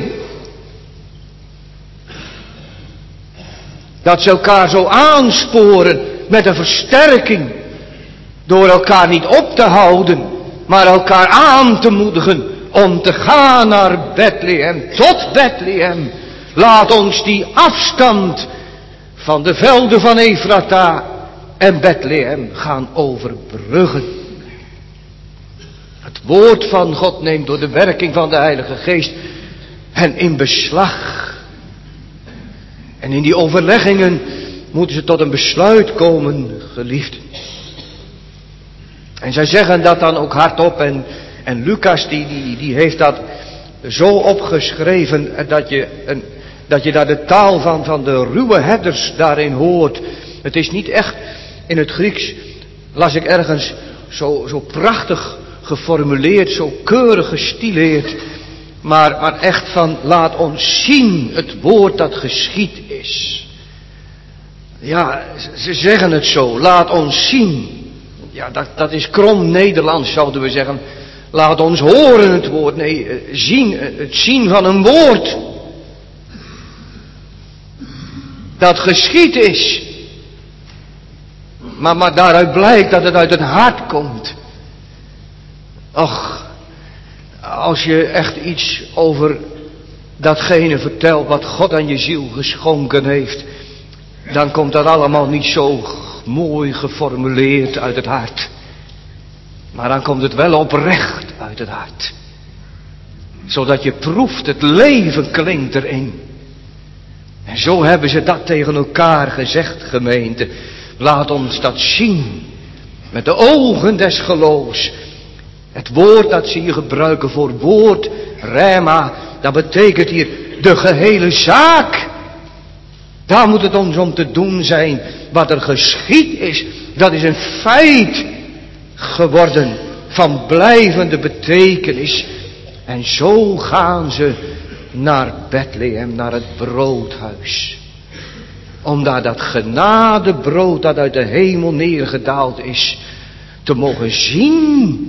Dat ze elkaar zo aansporen met een versterking. Door elkaar niet op te houden, maar elkaar aan te moedigen om te gaan naar Bethlehem, tot Bethlehem. Laat ons die afstand van de velden van Efrata en Bethlehem gaan overbruggen. Het woord van God neemt door de werking van de Heilige Geest hen in beslag. En in die overleggingen moeten ze tot een besluit komen, geliefden. En zij zeggen dat dan ook hardop. En Lucas die heeft dat zo opgeschreven dat je daar de taal van de ruwe herders daarin hoort. Het is niet echt in het Grieks, las ik ergens, zo prachtig geformuleerd, zo keurig gestileerd. Maar echt van: laat ons zien het woord dat geschied is. Ja, ze zeggen het zo, laat ons zien. Ja, dat is krom Nederlands, zouden we zeggen. Laat ons horen het woord. Nee, zien, het zien van een woord. Dat geschied is. Maar daaruit blijkt dat het uit het hart komt. Och, als je echt iets over datgene vertelt wat God aan je ziel geschonken heeft, dan komt dat allemaal niet zo mooi geformuleerd uit het hart. Maar dan komt het wel oprecht uit het hart. Zodat je proeft, het leven klinkt erin. En zo hebben ze dat tegen elkaar gezegd, gemeente. Laat ons dat zien. Met de ogen des geloofs. Het woord dat ze hier gebruiken voor woord, rema, dat betekent hier de gehele zaak. Daar moet het ons om te doen zijn. Wat er geschied is, dat is een feit geworden van blijvende betekenis. En zo gaan ze naar Bethlehem, naar het broodhuis. Om daar dat genadebrood dat uit de hemel neergedaald is, te mogen zien.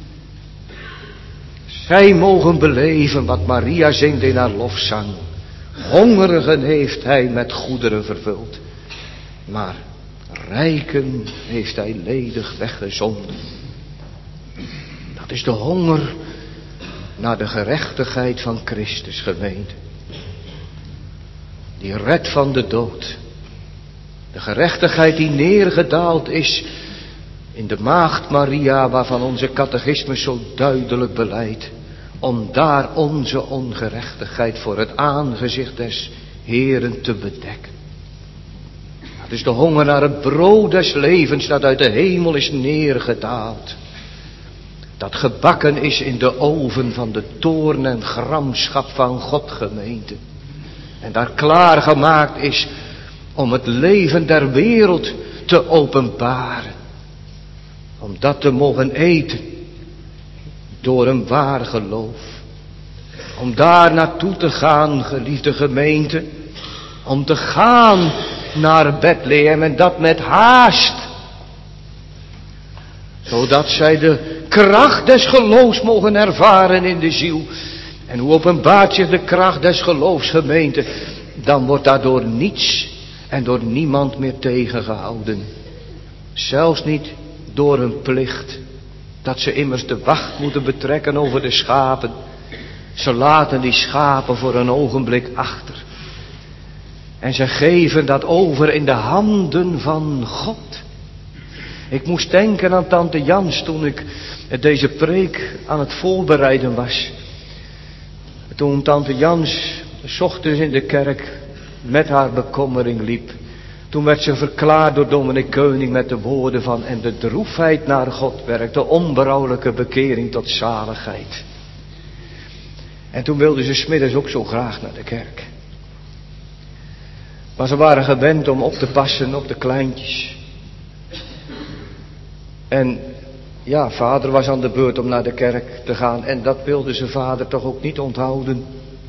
Zij mogen beleven wat Maria zingt in haar lofzang. Hongerigen heeft hij met goederen vervuld, maar rijken heeft hij ledig weggezonden. Dat is de honger naar de gerechtigheid van Christus, gemeente. Die redt van de dood. De gerechtigheid die neergedaald is in de maagd Maria, waarvan onze catechismus zo duidelijk beleidt. Om daar onze ongerechtigheid voor het aangezicht des Heeren te bedekken. Dat is de honger naar het brood des levens dat uit de hemel is neergedaald. Dat gebakken is in de oven van de toorn en gramschap van God, gemeente. En daar klaargemaakt is om het leven der wereld te openbaren. Om dat te mogen eten door een waar geloof. Om daar naartoe te gaan, geliefde gemeente. Om te gaan naar Bethlehem en dat met haast. Zodat zij de kracht des geloofs mogen ervaren in de ziel. En hoe openbaart zich de kracht des geloofs, gemeente? Dan wordt daardoor niets en door niemand meer tegengehouden. Zelfs niet door hun plicht. Dat ze immers de wacht moeten betrekken over de schapen. Ze laten die schapen voor een ogenblik achter. En ze geven dat over in de handen van God. Ik moest denken aan tante Jans toen ik deze preek aan het voorbereiden was. Toen tante Jans 's ochtends in de kerk met haar bekommering liep. Toen werd ze verklaard door dominee Keuning met de woorden van: en de droefheid naar God werkt, de onberouwelijke bekering tot zaligheid. En toen wilde ze 's middags ook zo graag naar de kerk. Maar ze waren gewend om op te passen op de kleintjes. En ja, vader was aan de beurt om naar de kerk te gaan. En dat wilde ze vader toch ook niet onthouden.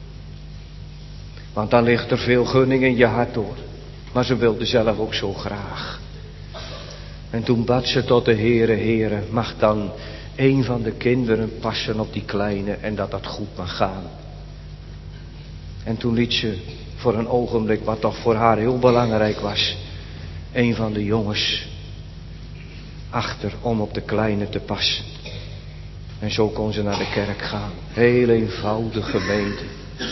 Want dan ligt er veel gunning in je hart door. Maar ze wilde zelf ook zo graag. En toen bad ze tot de Heere: Heere, mag dan een van de kinderen passen op die kleine en dat goed mag gaan. En toen liet ze voor een ogenblik, wat toch voor haar heel belangrijk was, een van de jongens achter om op de kleine te passen. En zo kon ze naar de kerk gaan. Heel eenvoudig, gemeente.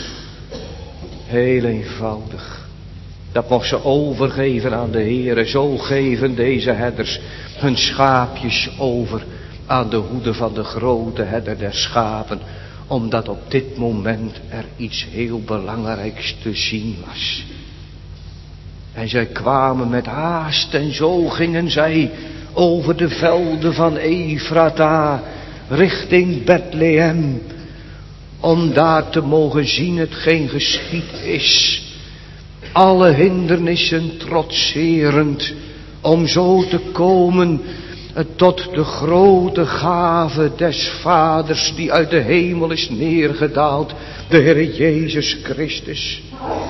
Heel eenvoudig. Dat mocht ze overgeven aan de Heere. Zo geven deze herders hun schaapjes over aan de hoede van de grote herder der schapen. Omdat op dit moment er iets heel belangrijks te zien was. En zij kwamen met haast en zo gingen zij over de velden van Efrata richting Bethlehem. Om daar te mogen zien hetgeen geschied is. Alle hindernissen trotserend. Om zo te komen tot de grote gave des Vaders die uit de hemel is neergedaald. De Heer Jezus Christus.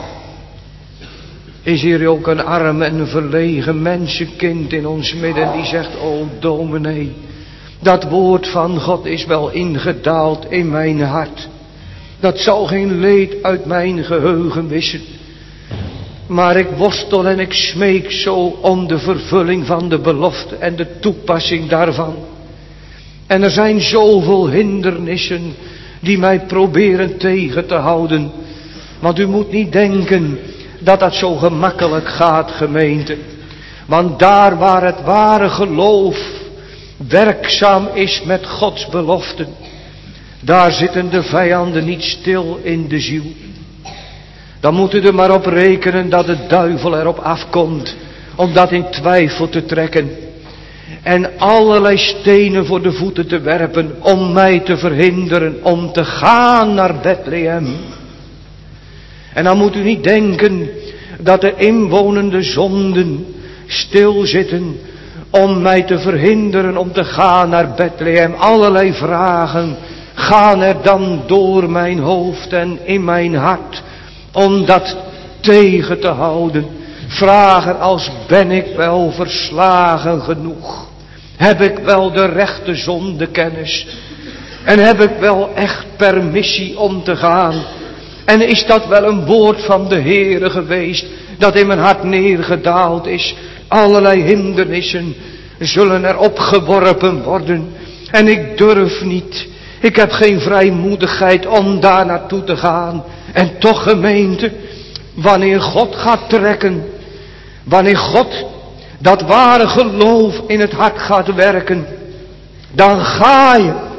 Is hier ook een arm en verlegen mensenkind in ons midden die zegt: o dominee, dat woord van God is wel ingedaald in mijn hart. Dat zal geen leed uit mijn geheugen wissen. Maar ik worstel en ik smeek zo om de vervulling van de belofte en de toepassing daarvan. En er zijn zoveel hindernissen die mij proberen tegen te houden. Want u moet niet denken dat dat zo gemakkelijk gaat, gemeente. Want daar waar het ware geloof werkzaam is met Gods beloften, daar zitten de vijanden niet stil in de ziel. Dan moet u er maar op rekenen dat de duivel erop afkomt om dat in twijfel te trekken. En allerlei stenen voor de voeten te werpen om mij te verhinderen om te gaan naar Bethlehem. En dan moet u niet denken dat de inwonende zonden stilzitten om mij te verhinderen om te gaan naar Bethlehem. Allerlei vragen gaan er dan door mijn hoofd en in mijn hart om dat tegen te houden. Vragen als: ben ik wel verslagen genoeg? Heb ik wel de rechte zondekennis? En heb ik wel echt permissie om te gaan? En is dat wel een woord van de Heere geweest dat in mijn hart neergedaald is? Allerlei hindernissen zullen er opgeworpen worden. En ik durf niet. Ik heb geen vrijmoedigheid om daar naartoe te gaan. En toch, gemeente, wanneer God gaat trekken, wanneer God dat ware geloof in het hart gaat werken, dan ga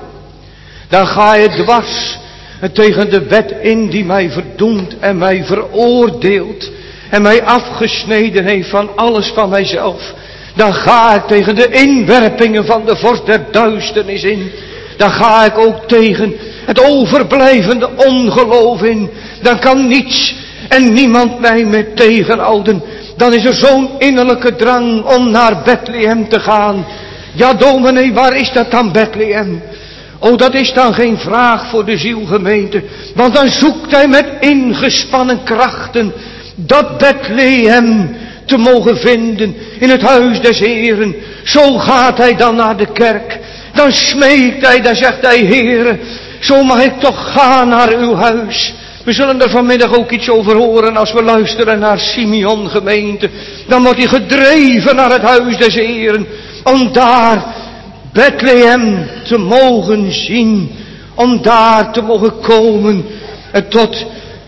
je dwars tegen de wet in die mij verdoemt en mij veroordeelt en mij afgesneden heeft van alles van mijzelf. Dan ga ik tegen de inwerpingen van de vorst der duisternis in. Dan ga ik ook tegen het overblijvende ongeloof in. Dan kan niets en niemand mij meer tegenhouden. Dan is er zo'n innerlijke drang om naar Bethlehem te gaan. Ja, dominee, waar is dat dan, Bethlehem? Oh, dat is dan geen vraag voor de zielgemeente. Want dan zoekt hij met ingespannen krachten dat Bethlehem te mogen vinden in het huis des Heeren. Zo gaat hij dan naar de kerk. Dan smeekt hij, dan zegt hij: Heere, zo mag ik toch gaan naar uw huis. We zullen er vanmiddag ook iets over horen als we luisteren naar Simeon, gemeente. Dan wordt hij gedreven naar het huis des Heeren. Om daar Bethlehem te mogen zien. Om daar te mogen komen tot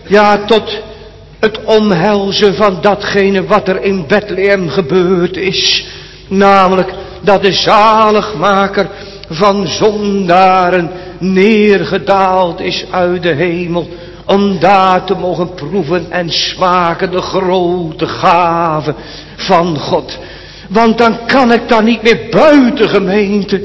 het omhelzen van datgene wat er in Bethlehem gebeurd is. Namelijk dat de zaligmaker van zondaren neergedaald is uit de hemel. Om daar te mogen proeven en smaken de grote gave van God. Want dan kan ik daar niet meer buiten, gemeente.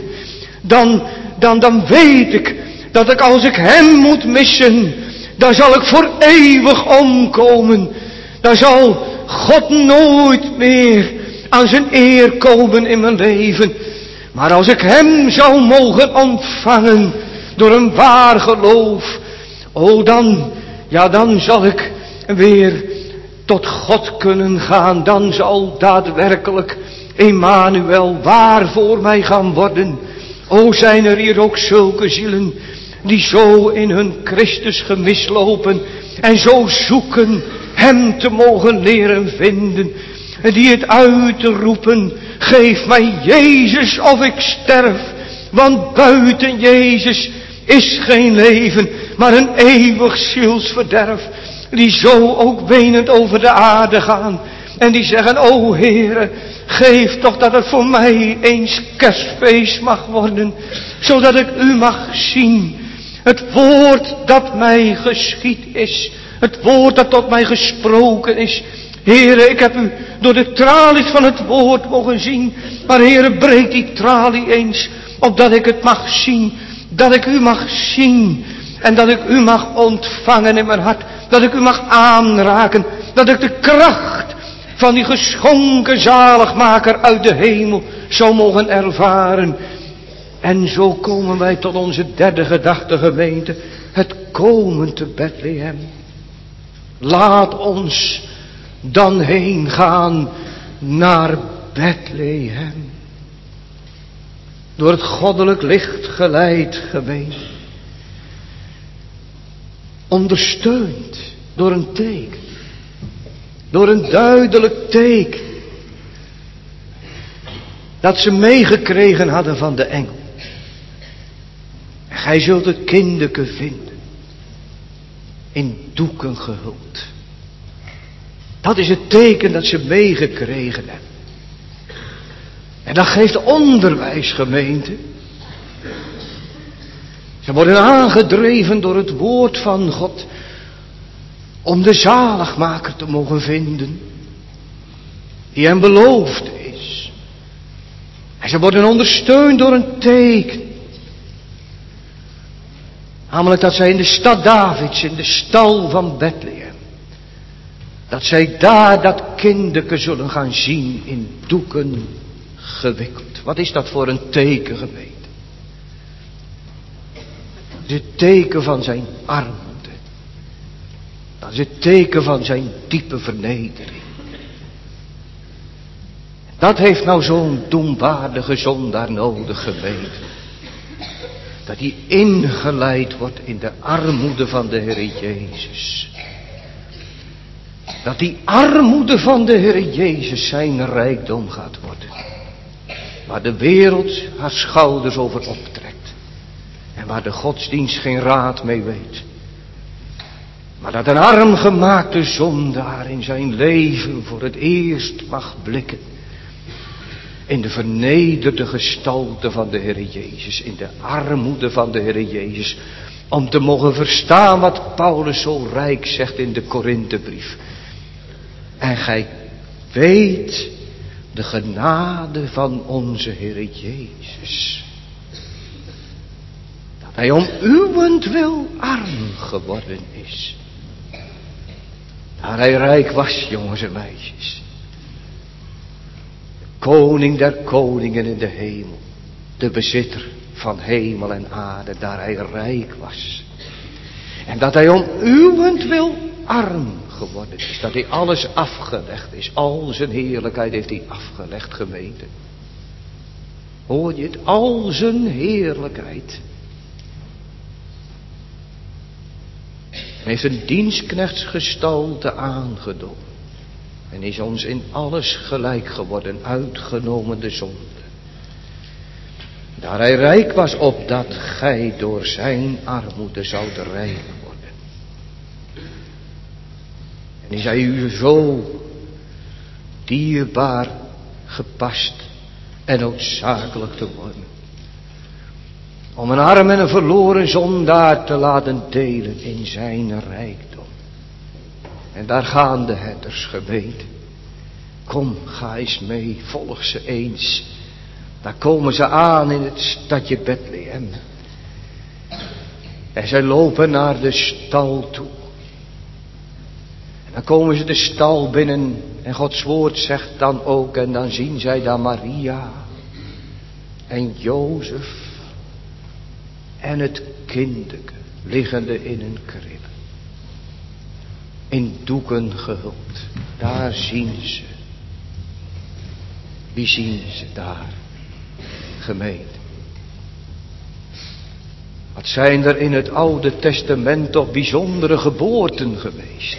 Dan weet ik dat ik, als ik hem moet missen, dan zal ik voor eeuwig omkomen. Dan zal God nooit meer aan zijn eer komen in mijn leven. Maar als ik hem zou mogen ontvangen door een waar geloof, oh dan zal ik weer tot God kunnen gaan. Dan zal daadwerkelijk Emmanuel waar voor mij gaan worden. O, zijn er hier ook zulke zielen die zo in hun Christus gemis lopen en zo zoeken hem te mogen leren vinden. Die het uit te roepen: geef mij Jezus of ik sterf. Want buiten Jezus is geen leven, maar een eeuwig zielsverderf. Die zo ook wenend over de aarde gaan. En die zeggen: o Heere, geef toch dat het voor mij eens kerstfeest mag worden. Zodat ik u mag zien. Het woord dat mij geschied is. Het woord dat tot mij gesproken is. Heere, ik heb u door de tralies van het woord mogen zien. Maar Heere, breek die tralie eens, opdat ik het mag zien. Dat ik u mag zien. En dat ik u mag ontvangen in mijn hart. Dat ik u mag aanraken. Dat ik de kracht van die geschonken zaligmaker uit de hemel zou mogen ervaren. En zo komen wij tot onze derde gedachte, gemeente. Het komen te Bethlehem. Laat ons dan heen gaan naar Bethlehem. Door het goddelijk licht geleid, gemeente. Ondersteund door een teken. Door een duidelijk teken. Dat ze meegekregen hadden van de engel. En gij zult het kindeke vinden. In doeken gehuld. Dat is het teken dat ze meegekregen hebben. En dat geeft onderwijs, gemeente. Ze worden aangedreven door het woord van God. Om de zaligmaker te mogen vinden. Die hem beloofd is. En ze worden ondersteund door een teken. Namelijk dat zij in de stad Davids, in de stal van Bethlehem. Dat zij daar dat kinderke zullen gaan zien in doeken gewikkeld. Wat is dat voor een teken, gemeente? is het teken van zijn armoede. Dat is het teken van zijn diepe vernedering. Dat heeft nou zo'n doemwaardige zondaar nodig geweten. Dat hij ingeleid wordt in de armoede van de Heer Jezus. Dat die armoede van de Heer Jezus zijn rijkdom gaat worden. Waar de wereld haar schouders over optrekt. En waar de godsdienst geen raad mee weet. Maar dat een arm gemaakte zondaar in zijn leven voor het eerst mag blikken. In de vernederde gestalte van de Heer Jezus. In de armoede van de Heer Jezus. Om te mogen verstaan wat Paulus zo rijk zegt in de Korinthebrief. En gij weet de genade van onze Heer Jezus. Dat hij om uwentwil arm geworden is. Daar hij rijk was, jongens en meisjes. Koning der koningen in de hemel. De bezitter van hemel en aarde, daar hij rijk was. En dat hij om uwentwil arm geworden is. Dat hij alles afgelegd is. Al zijn heerlijkheid heeft hij afgelegd, gemeente. Hoor je het? Al zijn heerlijkheid. Hij heeft een dienstknechtsgestalte aangenomen. En is ons in alles gelijk geworden, uitgenomen de zonde. Daar hij rijk was, opdat gij door zijn armoede zoudt rijk worden. En is hij u zo dierbaar gepast en noodzakelijk te worden. Om een arm en een verloren zondaar te laten delen in zijn rijkdom. En daar gaan de herders, gemeente. Kom, ga eens mee, volg ze eens. Daar komen ze aan in het stadje Bethlehem. En zij lopen naar de stal toe. En dan komen ze de stal binnen. En Gods woord zegt dan ook. En dan zien zij daar Maria. En Jozef. En het kindeke liggende in een krib. In doeken gehuld. Daar zien ze. Wie zien ze daar? Gemeente. Wat zijn er in het Oude Testament toch bijzondere geboorten geweest.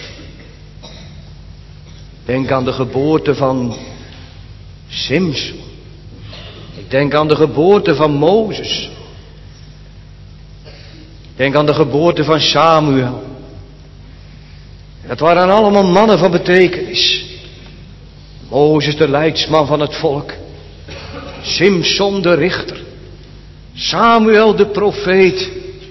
Denk aan de geboorte van Simson. Ik denk aan de geboorte van Mozes. Denk aan de geboorte van Samuel. Dat waren allemaal mannen van betekenis. Mozes de leidsman van het volk. Simson de richter. Samuel de profeet.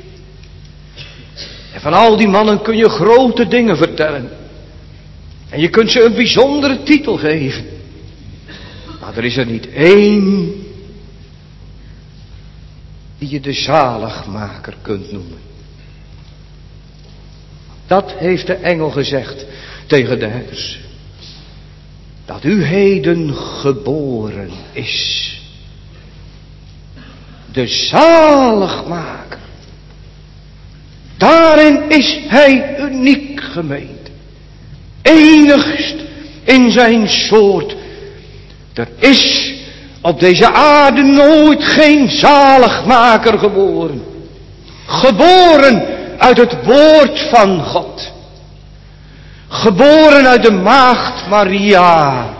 En van al die mannen kun je grote dingen vertellen. En je kunt ze een bijzondere titel geven. Maar er is er niet één die je de zaligmaker kunt noemen. Dat heeft de engel gezegd tegen de herders. Dat u heden geboren is. De zaligmaker. Daarin is hij uniek, gemeente. Enigst in zijn soort. Er is op deze aarde nooit geen zaligmaker geboren. Geboren uit het woord van God. Geboren uit de maagd Maria.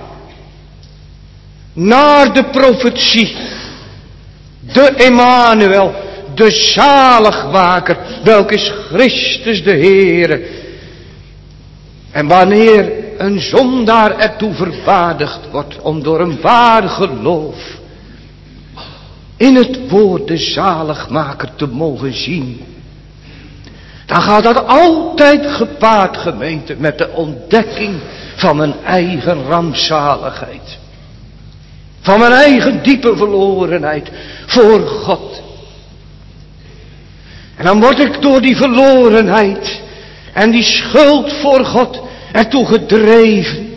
Naar de profetie. De Emmanuel. De zaligmaker. Welk is Christus de Heere. En wanneer een zondaar ertoe verwaardigd wordt om door een waar geloof in het woord de zaligmaker te mogen zien, dan gaat dat altijd gepaard, gemeente, met de ontdekking van mijn eigen rampzaligheid. Van mijn eigen diepe verlorenheid voor God. En dan word ik door die verlorenheid en die schuld voor God ertoe gedreven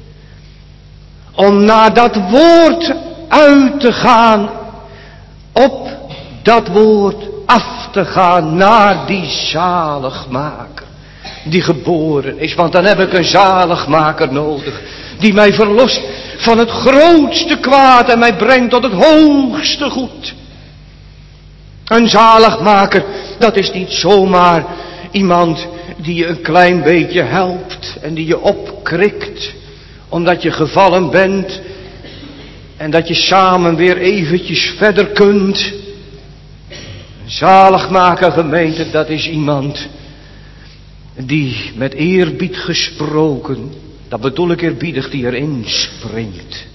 om naar dat woord uit te gaan, op dat woord af achtergaan naar die zaligmaker die geboren is. Want dan heb ik een zaligmaker nodig die mij verlost van het grootste kwaad en mij brengt tot het hoogste goed. Een zaligmaker, dat is niet zomaar iemand die je een klein beetje helpt en die je opkrikt omdat je gevallen bent en dat je samen weer eventjes verder kunt. Een zaligmaker, gemeente, dat is iemand die met eerbied gesproken, dat bedoel ik eerbiedig, die erin springt.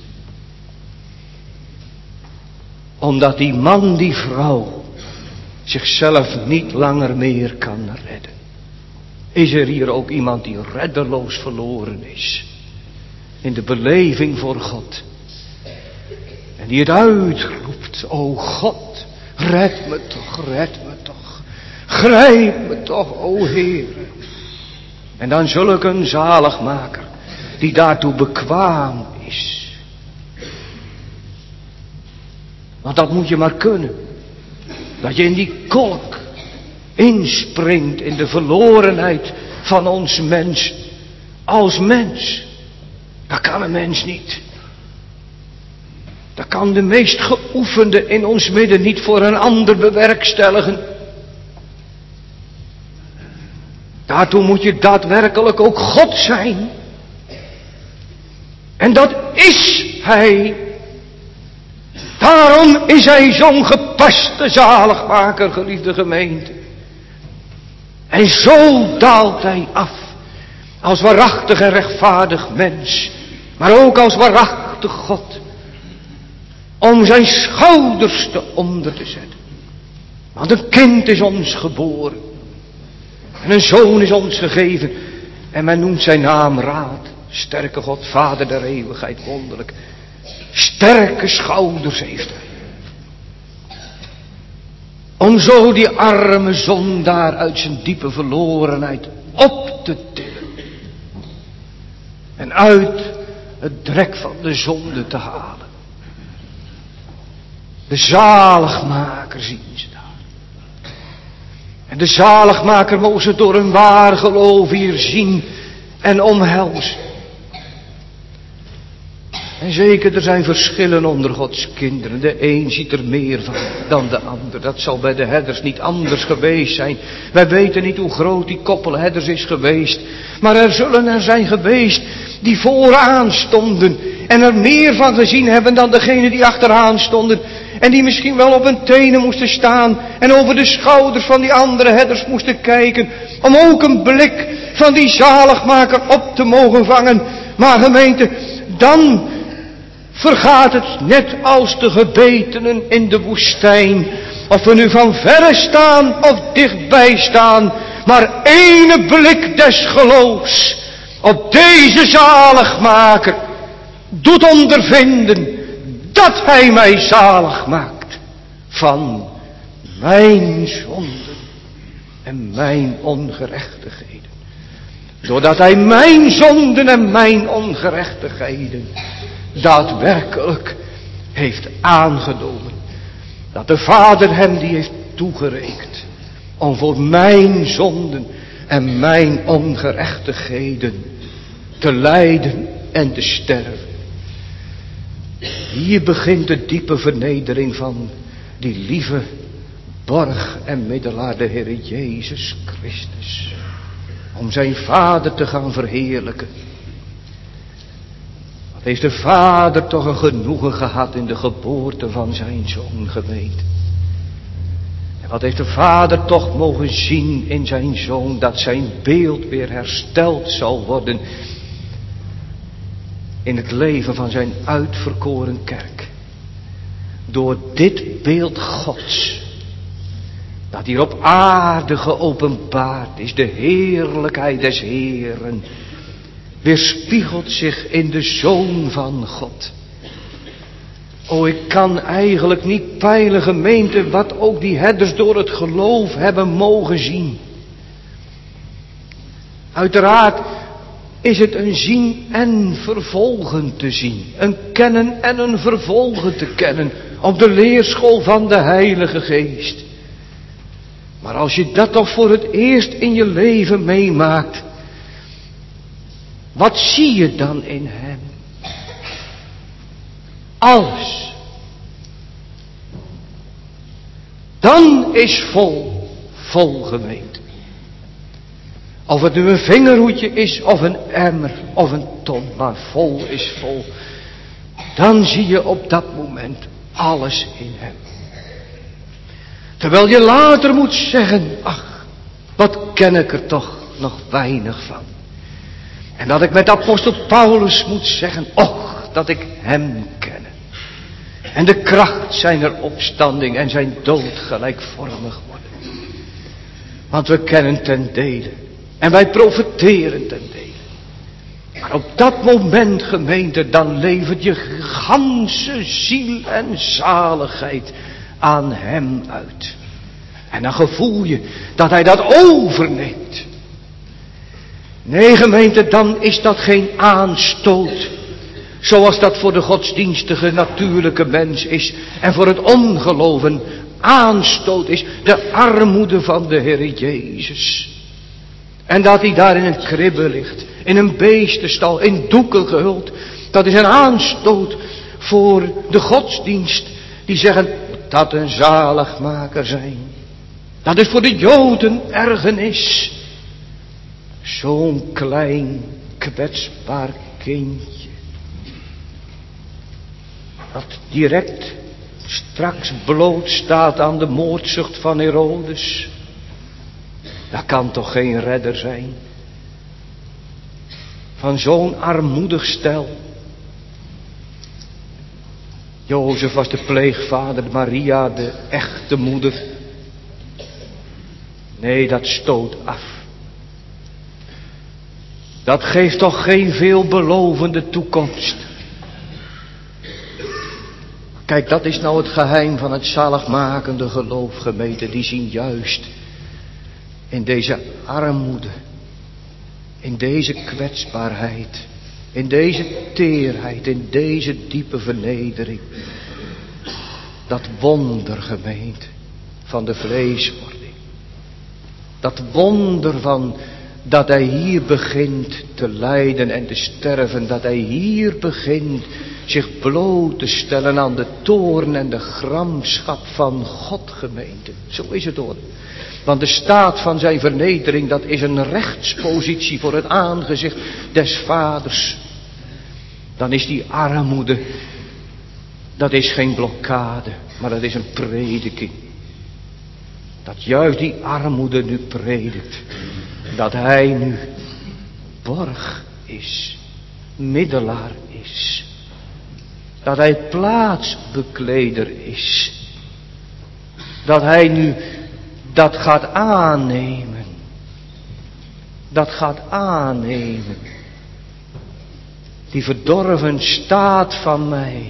Omdat die man, die vrouw zichzelf niet langer meer kan redden. Is er hier ook iemand die reddeloos verloren is in de beleving voor God? En die het uitroept: o God, red me toch, red me toch. Grijp me toch, o Heer. En dan zulk een zaligmaker die daartoe bekwaam is. Want dat moet je maar kunnen. Dat je in die kolk inspringt in de verlorenheid van ons mens. Als mens. Dat kan een mens niet. Dat kan de meest geoefende in ons midden niet voor een ander bewerkstelligen. Daartoe moet je daadwerkelijk ook God zijn. En dat is Hij. Daarom is Hij zo'n gepaste zaligmaker, geliefde gemeente. En zo daalt Hij af. Als waarachtig en rechtvaardig mens. Maar ook als waarachtig God. Om zijn schouders onder te zetten. Want een kind is ons geboren. En een zoon is ons gegeven. En men noemt zijn naam Raad. Sterke God, Vader der eeuwigheid, wonderlijk. Sterke schouders heeft Hij. Om zo die arme zondaar uit zijn diepe verlorenheid op te tillen. En uit het drek van de zonde te halen. De zaligmaker zien ze daar. En de zaligmaker mogen ze door een waar geloof hier zien en omhelzen. En zeker, er zijn verschillen onder Gods kinderen. De een ziet er meer van dan de ander. Dat zal bij de herders niet anders geweest zijn. Wij weten niet hoe groot die koppel herders is geweest. Maar er zullen er zijn geweest die vooraan stonden. En er meer van gezien hebben dan degenen die achteraan stonden. En die misschien wel op hun tenen moesten staan. En over de schouders van die andere herders moesten kijken. Om ook een blik van die zaligmaker op te mogen vangen. Maar gemeente, dan vergaat het net als de gebetenen in de woestijn. Of we nu van verre staan of dichtbij staan. Maar ene blik des geloofs op deze zaligmaker doet ondervinden dat Hij mij zalig maakt van mijn zonden en mijn ongerechtigheden. Doordat Hij mijn zonden en mijn ongerechtigheden daadwerkelijk heeft aangenomen. Dat de Vader hem die heeft toegerekend. Om voor mijn zonden en mijn ongerechtigheden te lijden en te sterven. Hier begint de diepe vernedering van die lieve borg en middelaar, de Heer Jezus Christus. Om zijn Vader te gaan verheerlijken. Wat heeft de Vader toch een genoegen gehad in de geboorte van zijn Zoon, gemeente. En wat heeft de Vader toch mogen zien in zijn Zoon, dat zijn beeld weer hersteld zal worden in het leven van zijn uitverkoren kerk. Door dit beeld Gods, dat hier op aarde geopenbaard is, de heerlijkheid des Heeren, weerspiegelt zich in de Zoon van God. O, ik kan eigenlijk niet peilen, gemeente, wat ook die herders door het geloof hebben mogen zien. Uiteraard is het een zien en vervolgen te zien. Een kennen en een vervolgen te kennen op de leerschool van de Heilige Geest. Maar als je dat toch voor het eerst in je leven meemaakt, wat zie je dan in hem? Alles. Dan is vol gemeente. Of het nu een vingerhoedje is, of een emmer, of een ton, maar vol is vol. Dan zie je op dat moment alles in hem. Terwijl je later moet zeggen, ach, wat ken ik er toch nog weinig van. En dat ik met apostel Paulus moet zeggen, och, dat ik hem ken. En de kracht zijner opstanding en zijn dood gelijkvormig worden. Want we kennen ten dele. En wij profiteren ten dele. Maar op dat moment, gemeente, dan levert je ganse ziel en zaligheid aan hem uit. En dan gevoel je dat hij dat overneemt. Nee, gemeente, dan is dat geen aanstoot. Zoals dat voor de godsdienstige natuurlijke mens is. En voor het ongeloven aanstoot is. De armoede van de Heer Jezus. En dat hij daar in een kribbe ligt. In een beestenstal. In doeken gehuld. Dat is een aanstoot voor de godsdienst. Die zeggen dat een zaligmaker zijn. Dat is voor de Joden ergernis. Zo'n klein kwetsbaar kindje. Dat direct straks bloot staat aan de moordzucht van Herodes. Dat kan toch geen redder zijn. Van zo'n armoedig stel. Jozef was de pleegvader, Maria de echte moeder. Nee, dat stoot af. Dat geeft toch geen veelbelovende toekomst. Kijk, dat is nou het geheim van het zaligmakende geloof, gemeente. Die zien juist in deze armoede, in deze kwetsbaarheid, in deze teerheid, in deze diepe vernedering. Dat wonder, gemeente, van de vleeswording. Dat wonder van dat hij hier begint te lijden en te sterven. Dat hij hier begint zich bloot te stellen aan de toorn en de gramschap van God, gemeente. Zo is het hoor. Want de staat van zijn vernedering, dat is een rechtspositie voor het aangezicht des vaders. Dan is die armoede, dat is geen blokkade, maar dat is een prediking. Dat juist die armoede nu predikt. Dat hij nu borg is, middelaar is. Dat hij plaatsbekleder is. Dat hij nu dat gaat aannemen. Dat gaat aannemen. Die verdorven staat van mij.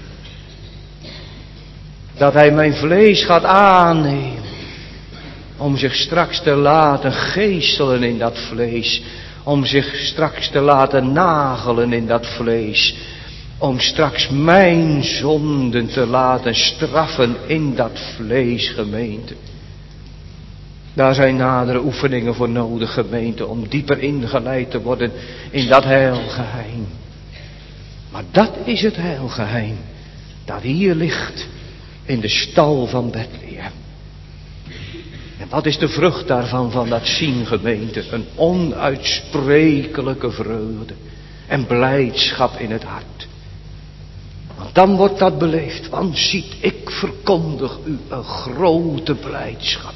Dat hij mijn vlees gaat aannemen. Om zich straks te laten geeselen in dat vlees. Om zich straks te laten nagelen in dat vlees. Om straks mijn zonden te laten straffen in dat vlees, gemeente. Daar zijn nadere oefeningen voor nodig, gemeente. Om dieper ingeleid te worden in dat heilgeheim. Maar dat is het heilgeheim. Dat hier ligt in de stal van Bethlehem. En wat is de vrucht daarvan, van dat zien, gemeente? Een onuitsprekelijke vreugde en blijdschap in het hart. Want dan wordt dat beleefd. Want ziet, ik verkondig u een grote blijdschap.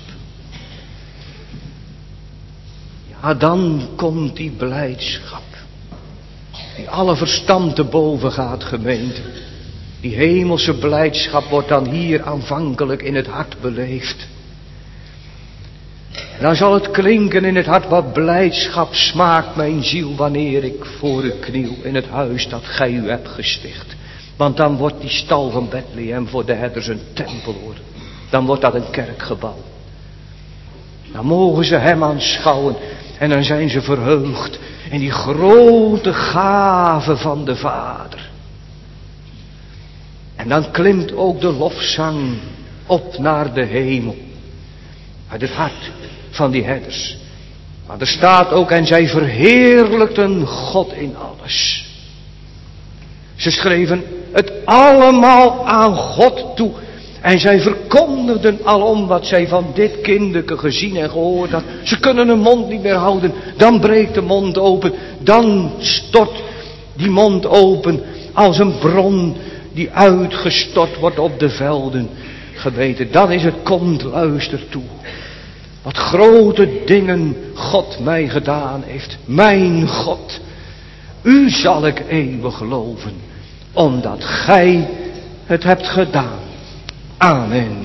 Ja, dan komt die blijdschap. Die alle verstand te boven gaat, gemeente. Die hemelse blijdschap wordt dan hier aanvankelijk in het hart beleefd. En dan zal het klinken in het hart, wat blijdschap smaakt mijn ziel wanneer ik voor u kniel in het huis dat gij u hebt gesticht. Want dan wordt die stal van Bethlehem voor de herders een tempel worden. Dan wordt dat een kerkgebouw. Dan mogen ze hem aanschouwen en dan zijn ze verheugd in die grote gave van de Vader. En dan klimt ook de lofzang op naar de hemel. Uit het hart van die herders. Maar er staat ook, en zij verheerlijkten God in alles. Ze schreven het allemaal aan God toe. En zij verkondigden alom wat zij van dit kinderke gezien en gehoord had. Ze kunnen hun mond niet meer houden. Dan breekt de mond open. Dan stort die mond open als een bron die uitgestort wordt op de velden. Geweten, dan is het, komt, luister toe. Wat grote dingen God mij gedaan heeft. Mijn God. U zal ik eeuwig loven. Omdat gij het hebt gedaan. Amen.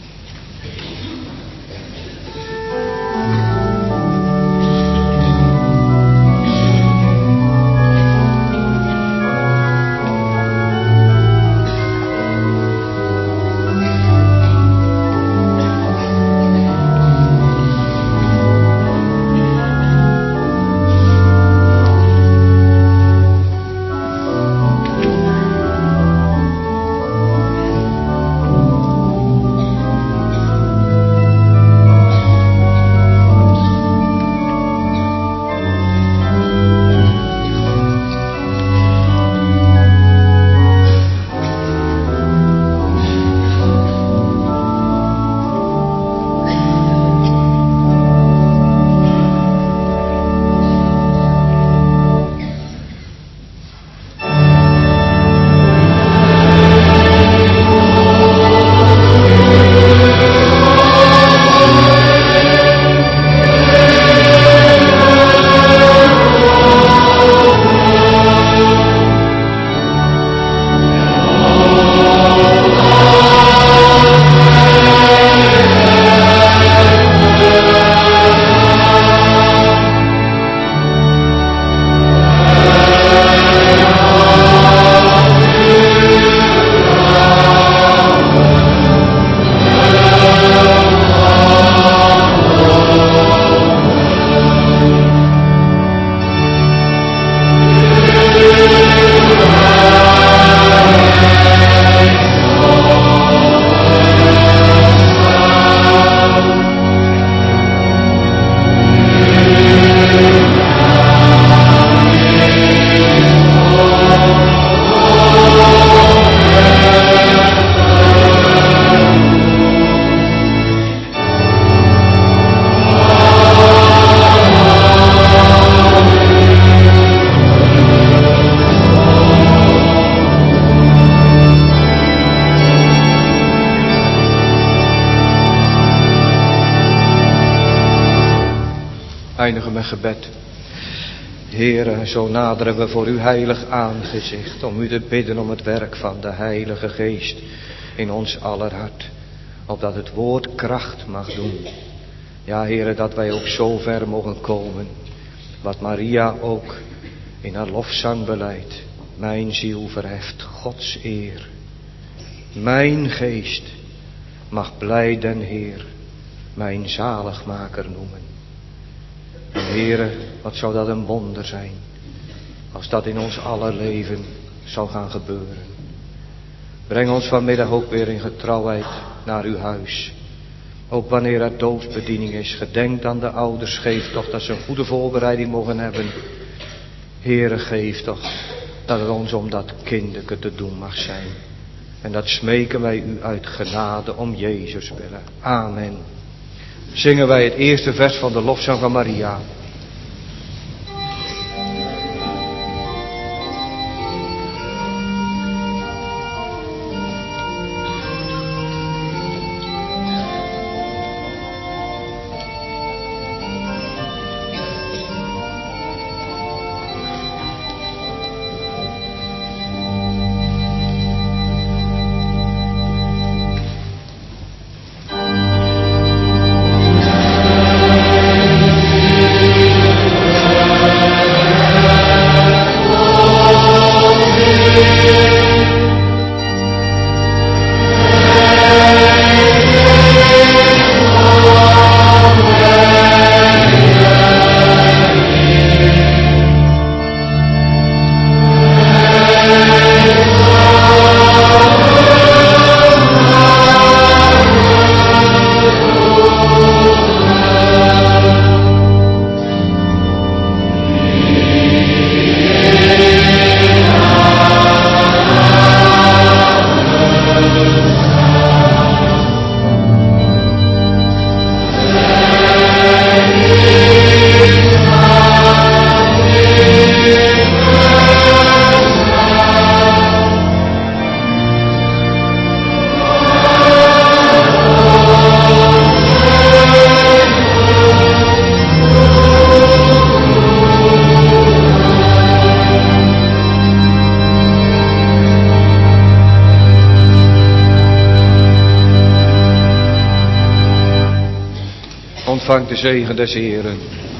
Eindigen met gebed. Heere, zo naderen we voor uw heilig aangezicht om u te bidden om het werk van de Heilige Geest in ons aller hart. Opdat het woord kracht mag doen. Ja, Heere, dat wij ook zo ver mogen komen. Wat Maria ook in haar lofzang beleidt. Mijn ziel verheft Gods eer. Mijn geest mag blij den Heer mijn zaligmaker noemen. En Heere, wat zou dat een wonder zijn, als dat in ons aller leven zou gaan gebeuren. Breng ons vanmiddag ook weer in getrouwheid naar uw huis. Ook wanneer er doopsbediening is, gedenk aan de ouders, geef toch dat ze een goede voorbereiding mogen hebben. Heere, geef toch dat het ons om dat kinderke te doen mag zijn. En dat smeken wij u uit genade om Jezus willen. Amen. Zingen wij het eerste vers van de lofzang van Maria. Ontvangt de zegen des Heeren.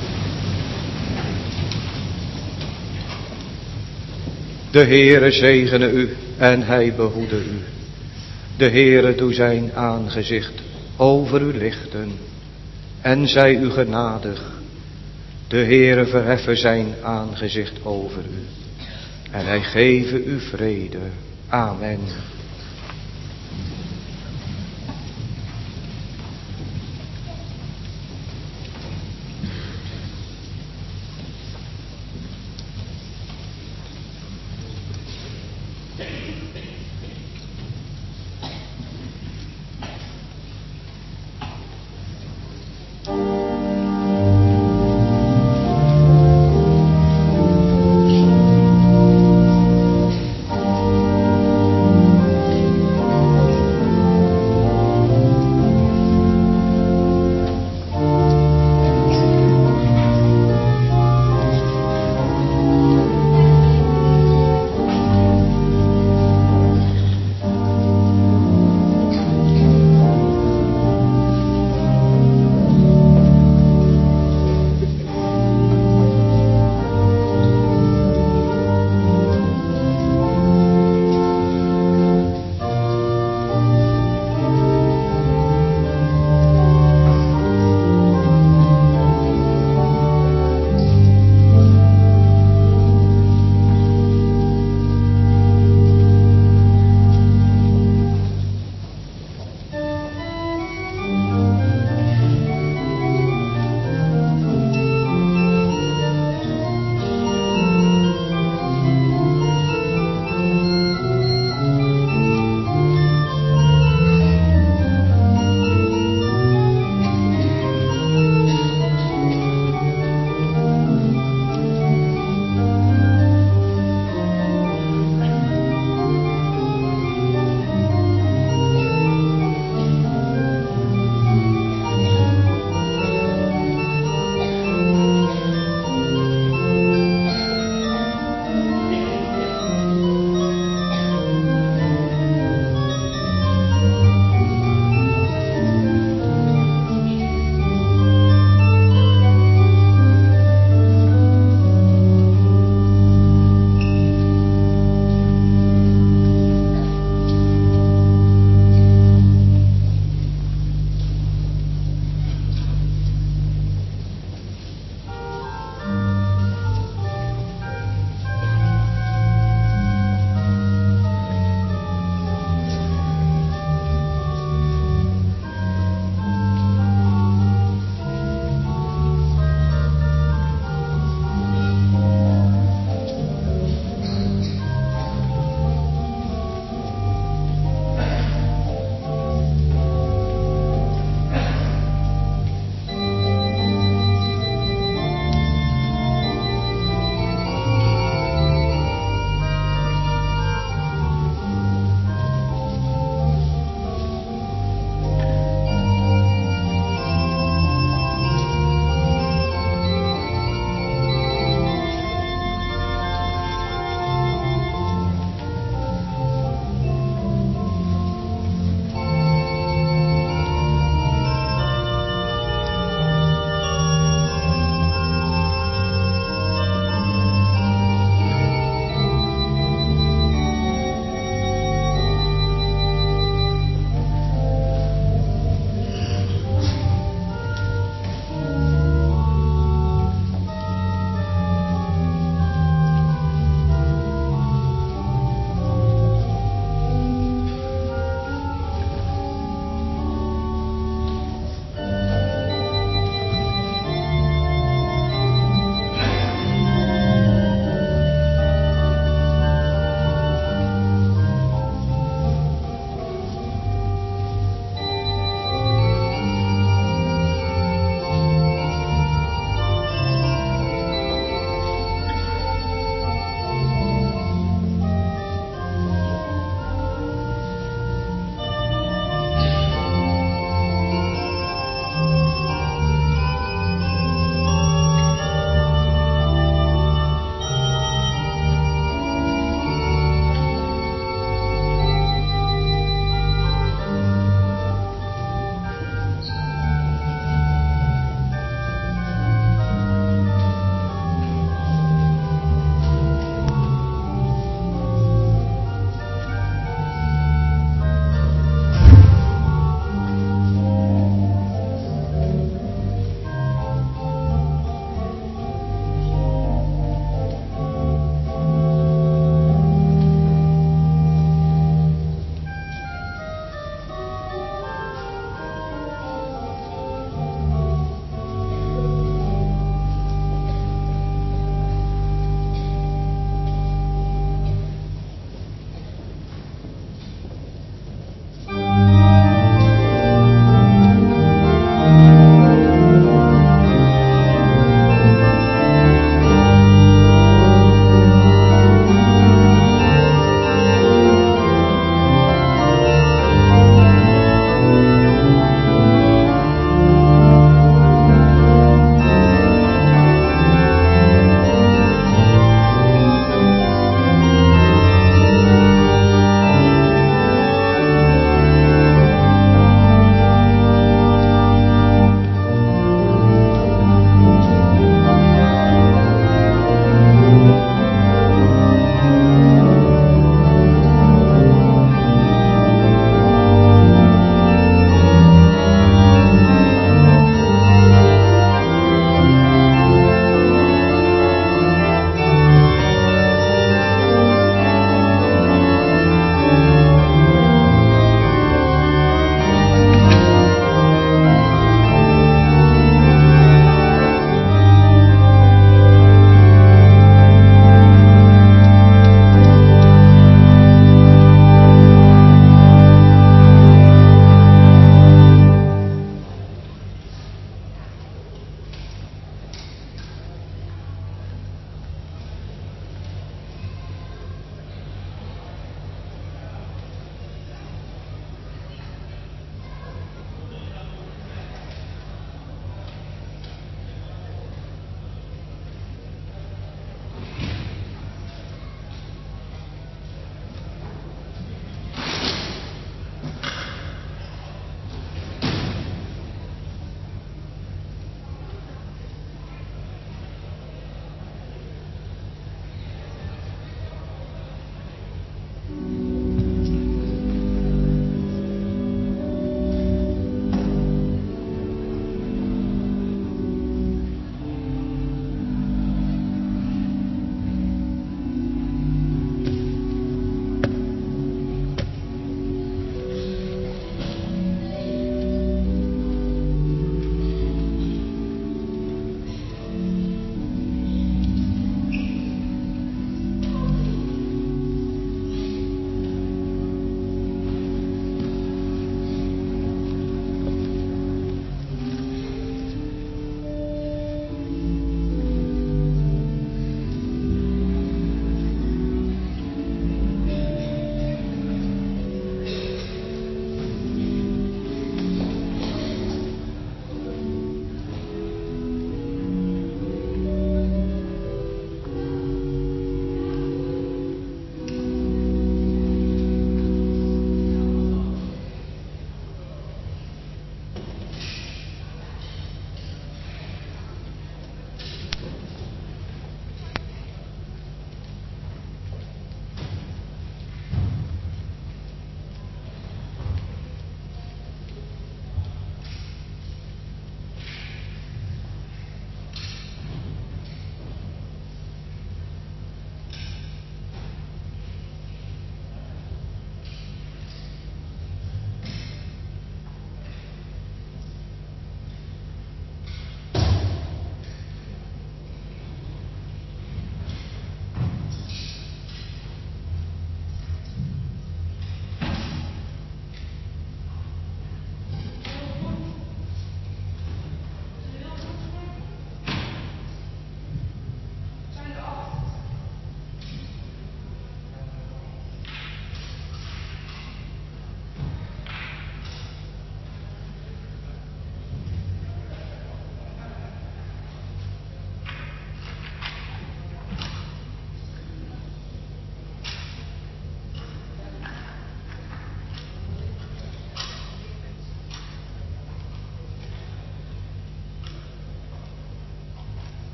De Heere zegene u en hij behoede u. De Heere doe zijn aangezicht over u lichten en zij u genadig. De Heere verheffe zijn aangezicht over u en hij geve u vrede. Amen.